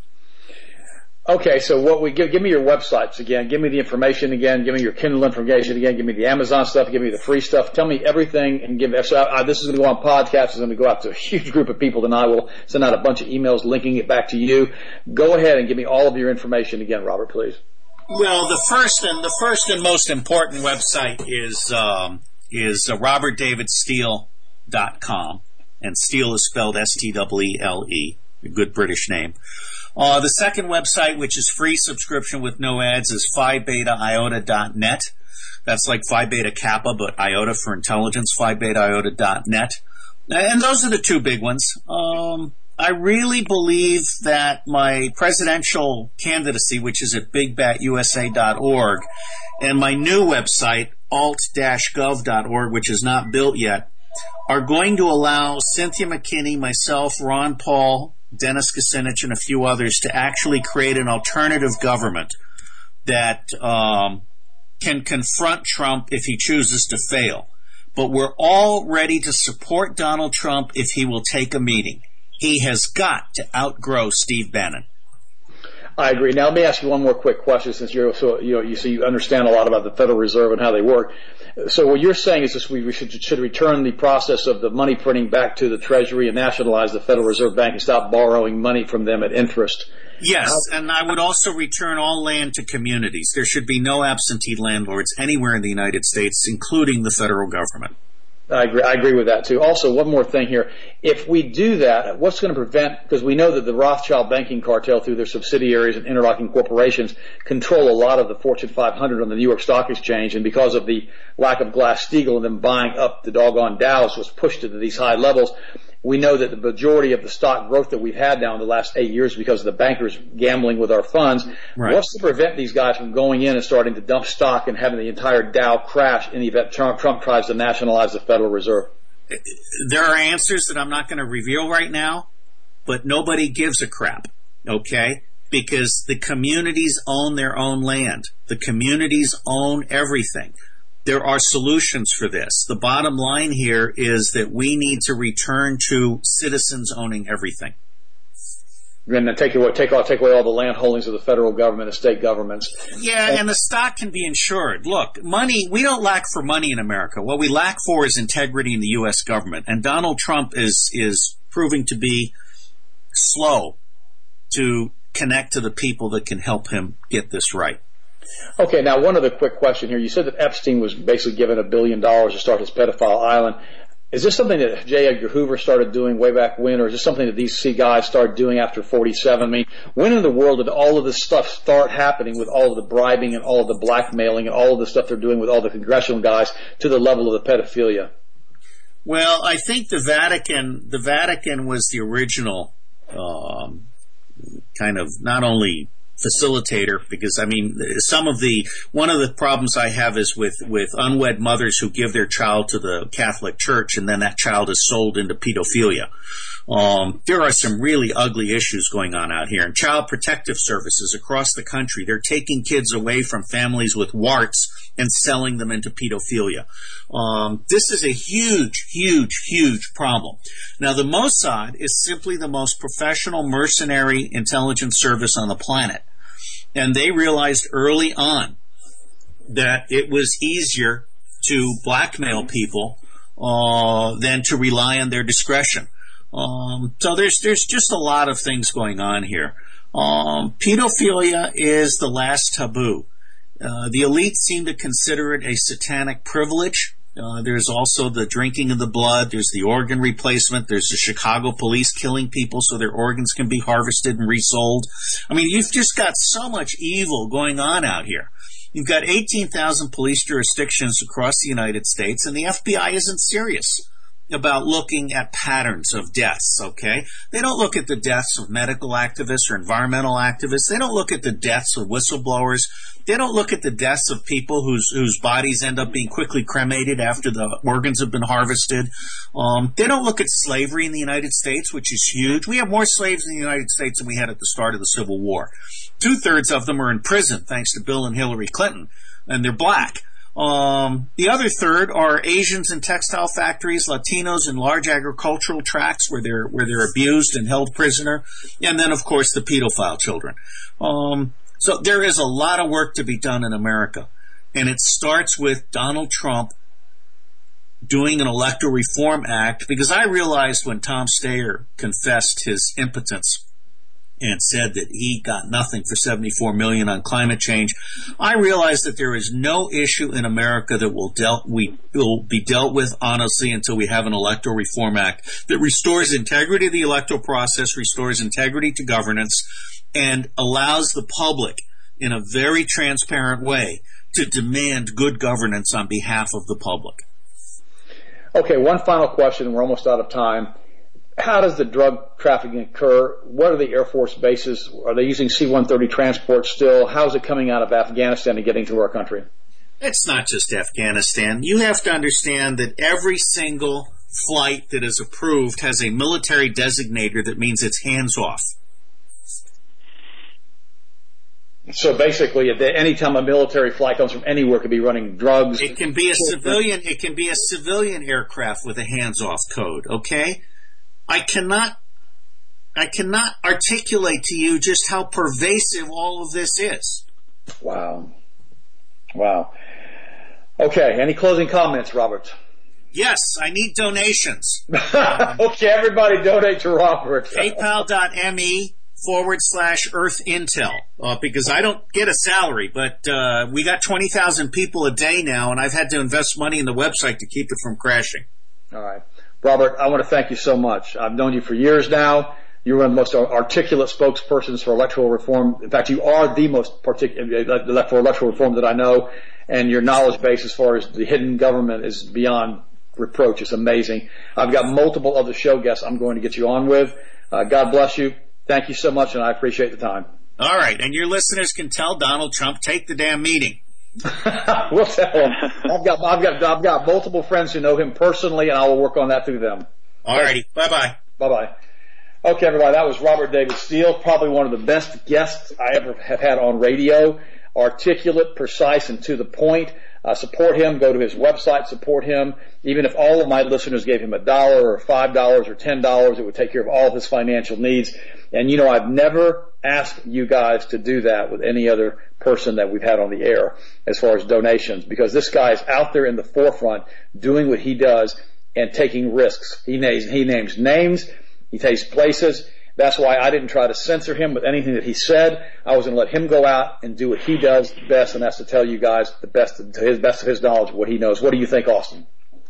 Okay, so what we give, give me your websites again. Give me the information again. Give me your Kindle information again. Give me the Amazon stuff. Give me the free stuff. Tell me everything and give. So I, I, this is going to go on podcast. It's going to go out to a huge group of people. Then I will send out a bunch of emails linking it back to you. Go ahead and give me all of your information again, Robert, please. Well, the first and the first and most important website is um, is uh, robert david steele dot com, and Steele is spelled S T E E L E, a good British name. Uh, the second website, which is free subscription with no ads, is phi beta iota dot net. That's like Phi Beta Kappa, but iota for intelligence, phi beta iota dot net. And those are the two big ones. Um, I really believe that my presidential candidacy, which is at big bat u s a dot org, and my new website, alt dash gov dot org, which is not built yet, are going to allow Cynthia McKinney, myself, Ron Paul, Dennis Kucinich, and a few others to actually create an alternative government that um, can confront Trump if he chooses to fail. But we're all ready to support Donald Trump if he will take a meeting. He has got to outgrow Steve Bannon. I agree. Now let me ask you one more quick question, since you're so you know you see you understand a lot about the Federal Reserve and how they work. So what you're saying is this: we should should return the process of the money printing back to the Treasury and nationalize the Federal Reserve Bank and stop borrowing money from them at interest. Yes, and I would also return all land to communities. There should be no absentee landlords anywhere in the United States, including the federal government. I agree. I agree with that too. Also, one more thing here: if we do that, what's going to prevent? Because we know that the Rothschild banking cartel, through their subsidiaries and interlocking corporations, control a lot of the Fortune five hundred on the New York Stock Exchange, and because of the lack of Glass-Steagall and them buying up the doggone Dows, was pushed to these high levels. We know that the majority of the stock growth that we've had now in the last eight years because of the bankers gambling with our funds. Right. What's to prevent these guys from going in and starting to dump stock and having the entire Dow crash in the event Trump, Trump tries to nationalize the Federal Reserve? There are answers that I'm not going to reveal right now, but nobody gives a crap, okay? Because the communities own their own land. The communities own everything. There are solutions for this. The bottom line here is that we need to return to citizens owning everything. And then take away, take, take away all the land holdings of the federal government and state governments. Yeah, and, and the stock can be insured. Look, money, we don't lack for money in America. What we lack for is integrity in the U S government. And Donald Trump is, is proving to be slow to connect to the people that can help him get this right. Okay, now one other quick question here. You said that Epstein was basically given a billion dollars to start his pedophile island. Is this something that J. Edgar Hoover started doing way back when, or is this something that these guys started doing after forty-seven? I mean, when in the world did all of this stuff start happening with all of the bribing and all of the blackmailing and all of the stuff they're doing with all the congressional guys to the level of the pedophilia? Well, I think the Vatican, the Vatican was the original um, kind of not only facilitator, because I mean, some of the one of the problems I have is with with unwed mothers who give their child to the Catholic Church and then that child is sold into pedophilia. Um, there are some really ugly issues going on out here. And Child Protective Services across the country, they're taking kids away from families with warts and selling them into pedophilia. Um, this is a huge, huge, huge problem. Now, the Mossad is simply the most professional mercenary intelligence service on the planet. And they realized early on that it was easier to blackmail people uh, than to rely on their discretion. Um, so there's there's just a lot of things going on here. Um, pedophilia is the last taboo. Uh, the elite seem to consider it a satanic privilege. Uh, there's also the drinking of the blood. There's the organ replacement. There's the Chicago police killing people so their organs can be harvested and resold. I mean, you've just got so much evil going on out here. You've got eighteen thousand police jurisdictions across the United States, and the F B I isn't serious about looking at patterns of deaths, okay? They don't look at the deaths of medical activists or environmental activists. They don't look at the deaths of whistleblowers. They don't look at the deaths of people whose whose bodies end up being quickly cremated after the organs have been harvested. Um, they don't look at slavery in the United States, which is huge. We have more slaves in the United States than we had at the start of the Civil War. Two-thirds of them are in prison, thanks to Bill and Hillary Clinton, and they're black. Um, the other third are Asians in textile factories, Latinos in large agricultural tracts where they're where they're abused and held prisoner, and then, of course, the pedophile children. Um, so there is a lot of work to be done in America, and it starts with Donald Trump doing an Electoral Reform Act, because I realized when Tom Steyer confessed his impotence and said that he got nothing for seventy-four million dollars on climate change, I realized that there is no issue in America that will dealt we will be dealt with honestly until we have an Electoral Reform Act that restores integrity to the electoral process, restores integrity to governance, and allows the public in a very transparent way to demand good governance on behalf of the public. Okay, one final question, and we're almost out of time. How does the drug trafficking occur? What are the Air Force bases? Are they using C one thirty transport still? How is it coming out of Afghanistan and getting to our country? It's not just Afghanistan. You have to understand that every single flight that is approved has a military designator that means it's hands off. So basically, any time a military flight comes from anywhere, it could be running drugs. It can be a civilian. It can be a civilian aircraft with a hands-off code. Okay, I cannot, I cannot articulate to you just how pervasive all of this is. Wow, wow. Okay, any closing comments, Robert? Yes, I need donations. Okay, everybody donate to Robert. PayPal.me forward slash Earth Intel, uh, because I don't get a salary, but uh, we got twenty thousand people a day now, and I've had to invest money in the website to keep it from crashing. All right. Robert, I want to thank you so much. I've known you for years now. You're one of the most articulate spokespersons for electoral reform. In fact, you are the most particular for electoral reform that I know, and your knowledge base as far as the hidden government is beyond reproach. It's amazing. I've got multiple other show guests I'm going to get you on with. Uh, God bless you. Thank you so much, and I appreciate the time. All right, and your listeners can tell Donald Trump, take the damn meeting. We'll tell him. I've got, I've got, I've got multiple friends who know him personally, and I will work on that through them. All righty, bye bye. Bye bye. Okay, everybody, that was Robert David Steele, probably one of the best guests I ever have had on radio. Articulate, precise, and to the point. Uh, support him. Go to his website. Support him. Even if all of my listeners gave him a dollar or five dollars or ten dollars, it would take care of all of his financial needs. And, you know, I've never asked you guys to do that with any other person that we've had on the air as far as donations, because this guy is out there in the forefront doing what he does and taking risks. He names, he names names. He takes places. That's why I didn't try to censor him with anything that he said. I was going to let him go out and do what he does best, and that's to tell you guys the best, to his best of his knowledge, what he knows. What do you think, Austin?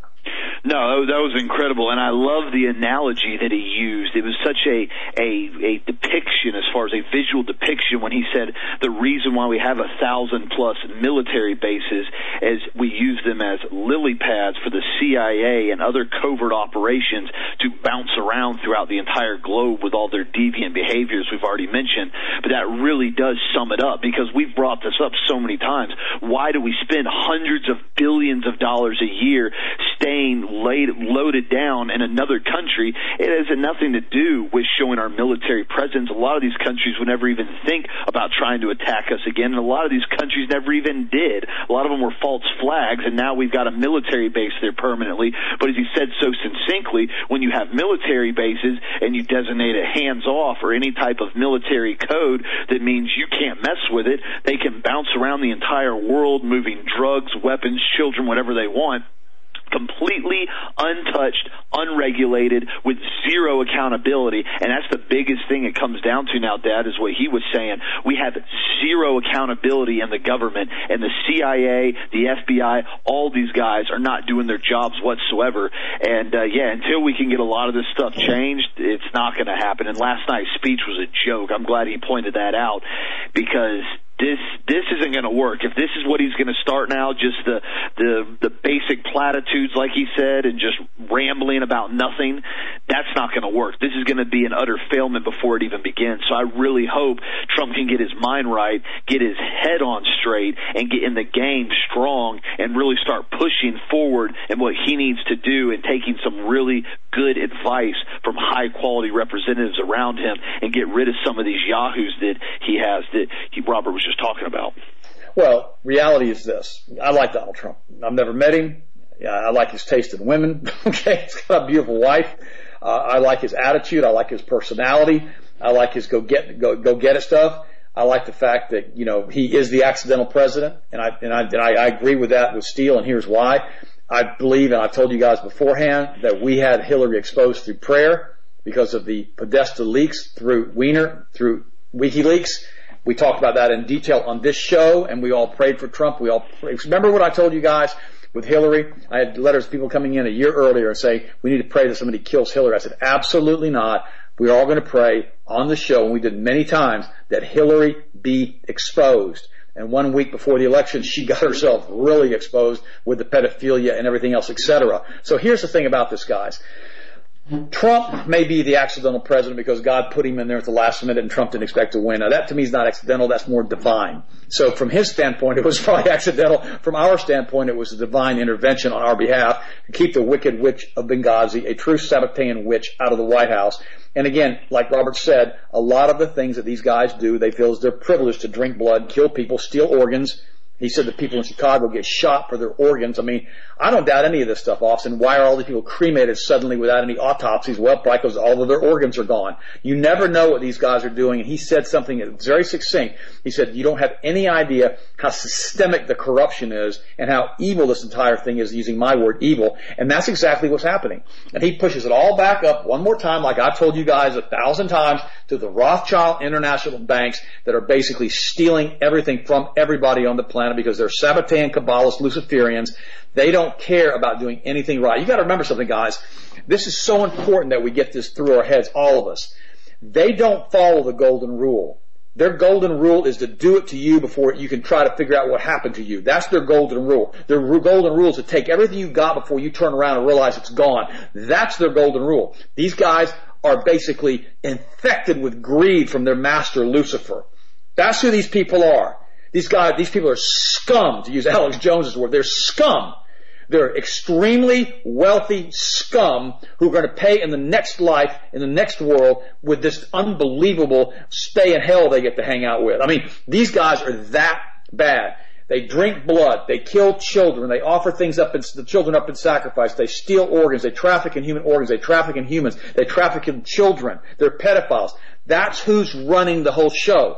No, that was incredible, and I love the analogy that he used. It was such a, a a depiction, as far as a visual depiction, when he said the reason why we have a thousand plus military bases is we use them as lily pads for the C I A and other covert operations to bounce around throughout the entire globe with all their deviant behaviors we've already mentioned. But that really does sum it up, because we've brought this up so many times. Why do we spend hundreds of billions of dollars a year staying laid, loaded down in another country? It has nothing to do with showing our military presence. A lot of these countries would never even think about trying to attack us again, and a lot of these countries never even did. A lot of them were false flags, and now we've got a military base there permanently. But as he said so succinctly, when you have military bases and you designate a hands-off or any type of military code that means you can't mess with it, they can bounce around the entire world moving drugs, weapons, children, whatever they want, completely untouched, unregulated, with zero accountability. And that's the biggest thing it comes down to now, Dad, is what he was saying. We have zero accountability in the government, and the C I A, the F B I, all these guys are not doing their jobs whatsoever. And, uh, yeah, until we can get a lot of this stuff changed, it's not going to happen. And last night's speech was a joke. I'm glad he pointed that out, because This this isn't going to work. If this is what he's going to start now, just the the the basic platitudes, like he said, and just rambling about nothing, that's not going to work. This is going to be an utter failment before it even begins. So I really hope Trump can get his mind right, get his head on straight, and get in the game strong, and really start pushing forward in what he needs to do, and taking some really good advice from high-quality representatives around him, and get rid of some of these yahoos that he has that he, Robert was just talking about. Well, reality is this. I like Donald Trump. I've never met him. Yeah, I like his taste in women. Okay, he's got a beautiful wife. Uh, I like his attitude. I like his personality. I like his go get go go get it stuff. I like the fact that, you know, he is the accidental president, and I and I and I, I agree with that with Steele, and here's why. I believe, and I've told you guys beforehand, that we had Hillary exposed through prayer because of the Podesta leaks through Weiner, through WikiLeaks. We talked about that in detail on this show, and we all prayed for Trump. We all prayed. Remember what I told you guys with Hillary? I had letters of people coming in a year earlier and say, we need to pray that somebody kills Hillary. I said, absolutely not. We're all going to pray on the show, and we did many times, that Hillary be exposed. And one week before the election, she got herself really exposed with the pedophilia and everything else, et cetera. So here's the thing about this, guys. Trump may be the accidental president because God put him in there at the last minute and Trump didn't expect to win. Now that to me is not accidental, that's more divine. So from his standpoint, it was probably accidental. From our standpoint, it was a divine intervention on our behalf to keep the wicked witch of Benghazi, a true Sabbatean witch, out of the White House. And again, like Robert said, a lot of the things that these guys do, they feel is their privilege to drink blood, kill people, steal organs. He said that people in Chicago get shot for their organs. I mean, I don't doubt any of this stuff, Austin. Why are all these people cremated suddenly without any autopsies? Well, probably because all of their organs are gone. You never know what these guys are doing. And he said something that's very succinct. He said, you don't have any idea how systemic the corruption is and how evil this entire thing is, using my word, evil. And that's exactly what's happening. And he pushes it all back up one more time, like I've told you guys a thousand times, to the Rothschild international banks that are basically stealing everything from everybody on the planet because they're Sabbatean, Kabbalists, Luciferians. They don't care about doing anything right. You got to remember something, guys. This is so important that we get this through our heads, all of us. They don't follow the golden rule. Their golden rule is to do it to you before you can try to figure out what happened to you. That's their golden rule. Their golden rule is to take everything you got before you turn around and realize it's gone. That's their golden rule. These guys are basically infected with greed from their master, Lucifer. That's who these people are. These guys, these people are scum, to use Alex Jones's word. They're scum. They're extremely wealthy scum who are going to pay in the next life, in the next world, with this unbelievable stay in hell they get to hang out with. I mean, these guys are that bad. They drink blood. They kill children. They offer things up in, the children up in sacrifice. They steal organs. They traffic in human organs. They traffic in humans. They traffic in children. They're pedophiles. That's who's running the whole show.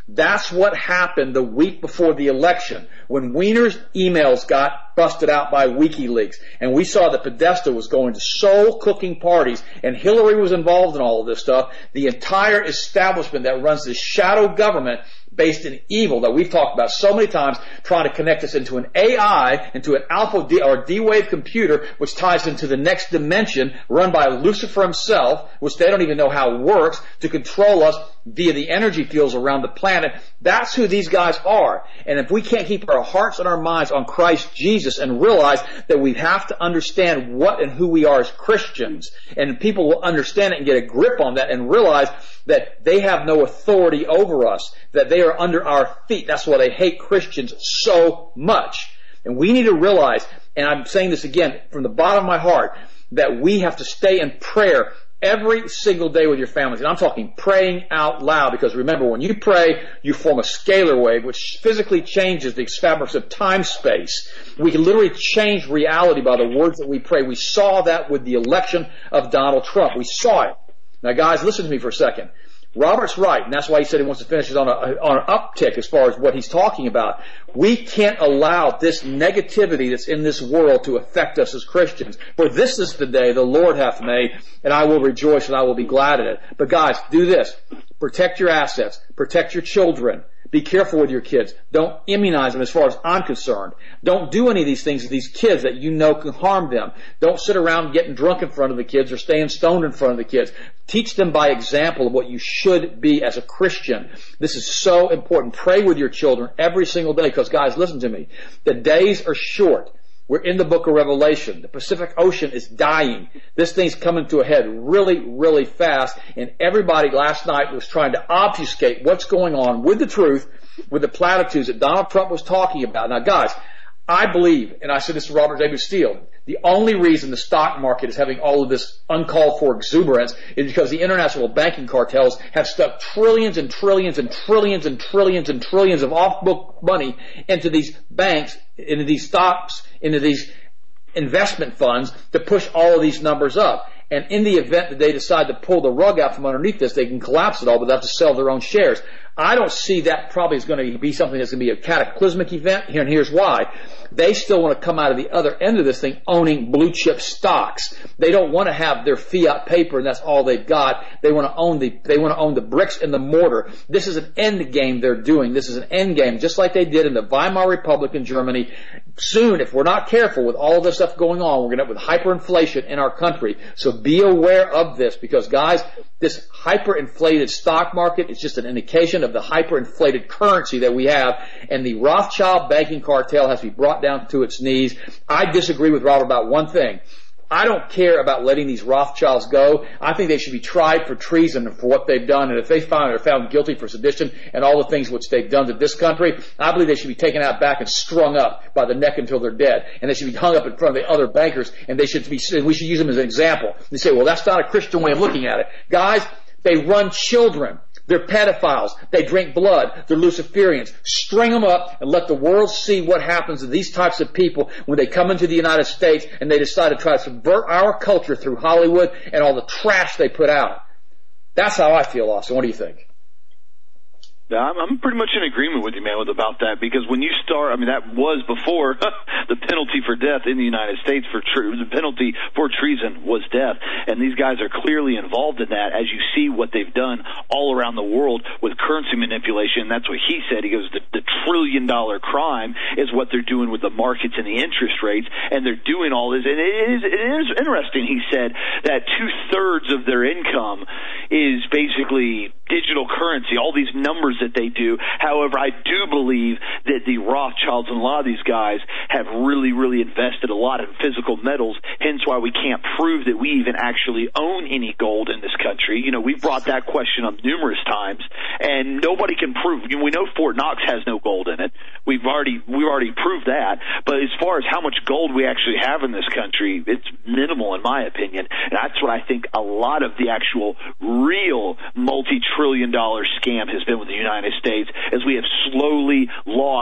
That's what happened the week before the election when Weiner's emails got busted out by WikiLeaks, and we saw that Podesta was going to soul-cooking parties, and Hillary was involved in all of this stuff. The entire establishment that runs this shadow government based in evil that we've talked about so many times, trying to connect us into an A I, into an alpha D, or D-wave computer, which ties into the next dimension, run by Lucifer himself, which they don't even know how it works, to control us via the energy fields around the planet. That's who these guys are. And if we can't keep our hearts and our minds on Christ Jesus and realize that we have to understand what and who we are as Christians, and people will understand it and get a grip on that and realize that they have no authority over us, that they are under our feet. That's why they hate Christians so much. And we need to realize, and I'm saying this again from the bottom of my heart, that we have to stay in prayer every single day with your families. And I'm talking praying out loud, because remember, when you pray, you form a scalar wave, which physically changes the fabrics of time-space. We can literally change reality by the words that we pray. We saw that with the election of Donald Trump. We saw it. Now, guys, listen to me for a second. Robert's right, and that's why he said he wants to finish it on, a, on an uptick as far as what he's talking about. We can't allow this negativity that's in this world to affect us as Christians. For this is the day the Lord hath made, and I will rejoice and I will be glad in it. But guys, do this. Protect your assets. Protect your children. Be careful with your kids. Don't immunize them as far as I'm concerned. Don't do any of these things to these kids that you know can harm them. Don't sit around getting drunk in front of the kids or staying stoned in front of the kids. Teach them by example of what you should be as a Christian. This is so important. Pray with your children every single day, because, guys, listen to me. The days are short. We're in the book of Revelation. The Pacific Ocean is dying. This thing's coming to a head really, really fast. And everybody last night was trying to obfuscate what's going on with the truth, with the platitudes that Donald Trump was talking about. Now, guys, I believe, and I said this to Robert David Steele, the only reason the stock market is having all of this uncalled for exuberance is because the international banking cartels have stuck trillions and trillions and trillions and trillions and trillions of off-book money into these banks, into these stocks, into these investment funds to push all of these numbers up. And in the event that they decide to pull the rug out from underneath this, they can collapse it all, but they have to sell their own shares. I don't see that probably is going to be something that's going to be a cataclysmic event here, and here's why. They still want to come out of the other end of this thing owning blue chip stocks. They don't want to have their fiat paper and that's all they've got. They want to own the, they want to own the bricks and the mortar. This is an end game they're doing. This is an end game, just like they did in the Weimar Republic in Germany. Soon, if we're not careful with all of this stuff going on, we're going to end up with hyperinflation in our country. So be aware of this, because, guys, this hyperinflated stock market is just an indication of the hyperinflated currency that we have, and the Rothschild banking cartel has to be brought down to its knees. I disagree with Robert about one thing. I don't care about letting these Rothschilds go. I think they should be tried for treason for what they've done, and if they found are found guilty for sedition and all the things which they've done to this country, I believe they should be taken out back and strung up by the neck until they're dead, and they should be hung up in front of the other bankers, and they should be. We should use them as an example. They say, well, that's not a Christian way of looking at it, guys. They run children. They're pedophiles. They drink blood. They're Luciferians. String them up and let the world see what happens to these types of people when they come into the United States and they decide to try to subvert our culture through Hollywood and all the trash they put out. That's how I feel, Austin. What do you think? Yeah, I'm, I'm pretty much in agreement with you, man, with about that, because when you start, I mean, that was before the penalty for death in the United States for tre- the penalty for treason was death, and these guys are clearly involved in that, as you see what they've done all around the world with currency manipulation. That's what he said. He goes, the, the trillion dollar crime is what they're doing with the markets and the interest rates, and they're doing all this, and it is, it is interesting, he said, that two-thirds of their income is basically digital currency, all these numbers that they do. However, I do believe that the Rothschilds and a lot of these guys have really, really invested a lot in physical metals, hence why we can't prove that we even actually own any gold in this country. You know, we've brought that question up numerous times, and nobody can prove. You know, we know Fort Knox has no gold in it. We've already we've already proved that. But as far as how much gold we actually have in this country, it's minimal in my opinion. And that's what I think a lot of the actual real multi-trillion dollar scam has been with the United States, as we have slowly lost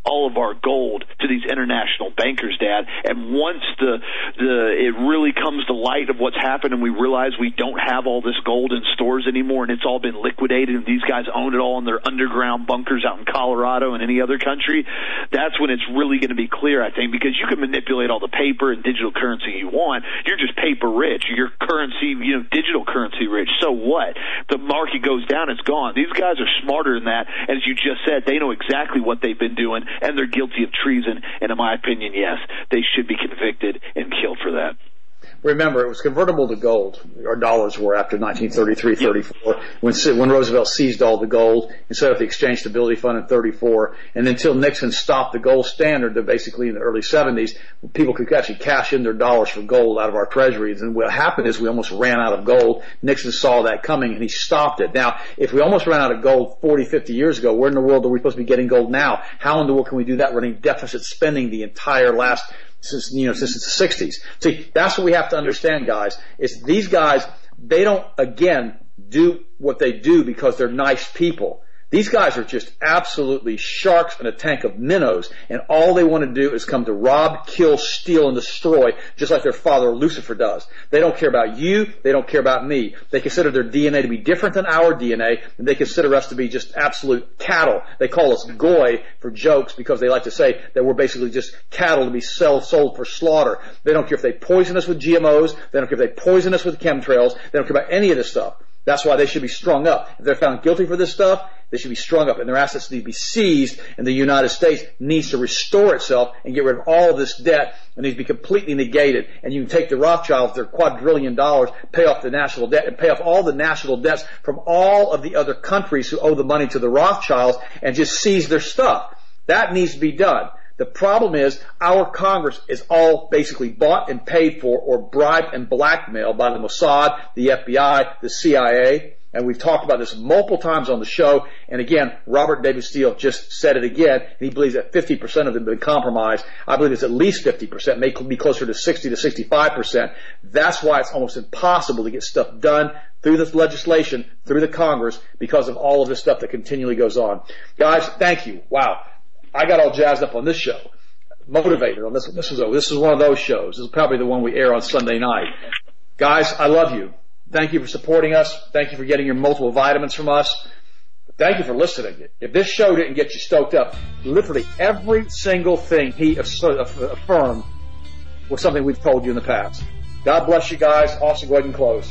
all of our gold to these international bankers, Dad. And once the the it really comes to light of what's happened and we realize we don't have all this gold in stores anymore and it's all been liquidated and these guys own it all in their underground bunkers out in Colorado and any other country, that's when it's really going to be clear, I think, because you can manipulate all the paper and digital currency you want. You're just paper rich. You're currency, you know, digital currency rich. So what? The market goes down, it's gone. These guys are smarter than that. And as you just said, they know exactly what they've been doing, and they're guilty of treason. And in my opinion, yes, they should be convicted and killed for that. Remember, it was convertible to gold. Our dollars were after nineteen thirty-three, thirty-four, when when Roosevelt seized all the gold and set up the Exchange Stability Fund in thirty-four. And until Nixon stopped the gold standard, that basically in the early seventies, people could actually cash in their dollars for gold out of our treasuries. And what happened is we almost ran out of gold. Nixon saw that coming and he stopped it. Now, if we almost ran out of gold forty, fifty years ago, where in the world are we supposed to be getting gold now? How in the world can we do that running deficit spending the entire last since, you know, since the sixties. See, that's what we have to understand, guys, is these guys, they don't, again, do what they do because they're nice people. These guys are just absolutely sharks in a tank of minnows, and all they want to do is come to rob, kill, steal, and destroy, just like their father Lucifer does. They don't care about you. They don't care about me. They consider their D N A to be different than our D N A, and they consider us to be just absolute cattle. They call us goy for jokes because they like to say that we're basically just cattle to be sell, sold for slaughter. They don't care if they poison us with G M Os. They don't care if they poison us with chemtrails. They don't care about any of this stuff. That's why they should be strung up. If they're found guilty for this stuff, they should be strung up, and their assets need to be seized, and the United States needs to restore itself and get rid of all of this debt, and needs to be completely negated. And you can take the Rothschilds, their quadrillion dollars, pay off the national debt, and pay off all the national debts from all of the other countries who owe the money to the Rothschilds, and just seize their stuff. That needs to be done. The problem is our Congress is all basically bought and paid for or bribed and blackmailed by the Mossad, the F B I, the C I A. And we've talked about this multiple times on the show. And again, Robert David Steele just said it again. And he believes that fifty percent of them have been compromised. I believe it's at least fifty percent, may be closer to sixty to sixty-five percent. That's why it's almost impossible to get stuff done through this legislation, through the Congress, because of all of this stuff that continually goes on. Guys, thank you. Wow. I got all jazzed up on this show. Motivator on this. This is, this is one of those shows. This is probably the one we air on Sunday night. Guys, I love you. Thank you for supporting us. Thank you for getting your multiple vitamins from us. Thank you for listening. If this show didn't get you stoked up, literally every single thing he affirmed was something we've told you in the past. God bless you guys. Also, go ahead and close.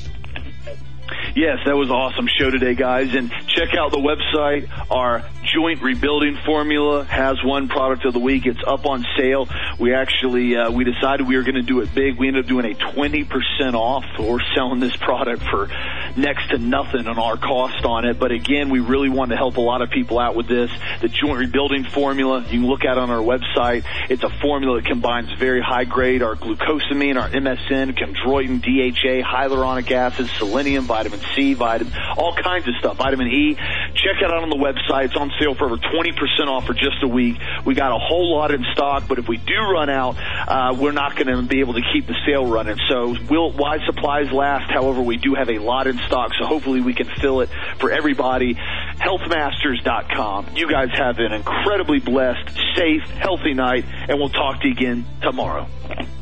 Yes, that was an awesome show today, guys. And check out the website. Our joint rebuilding formula has one product of the week. It's up on sale. We actually, uh, we decided we were going to do it big. We ended up doing a twenty percent off. We're selling this product for next to nothing on our cost on it. But again, we really wanted to help a lot of people out with this. The joint rebuilding formula, you can look at on our website. It's a formula that combines very high grade, our glucosamine, our M S N, chondroitin, D H A, hyaluronic acid, selenium, vitamin C, vitamin, all kinds of stuff, vitamin E. Check it out on the website. It's on sale for over twenty percent off for just a week. We got a whole lot in stock, but if we do run out, uh, we're not going to be able to keep the sale running. So we'll, while supplies last, however, we do have a lot in stock, so hopefully we can fill it for everybody. health masters dot com. You guys have an incredibly blessed, safe, healthy night, and we'll talk to you again tomorrow.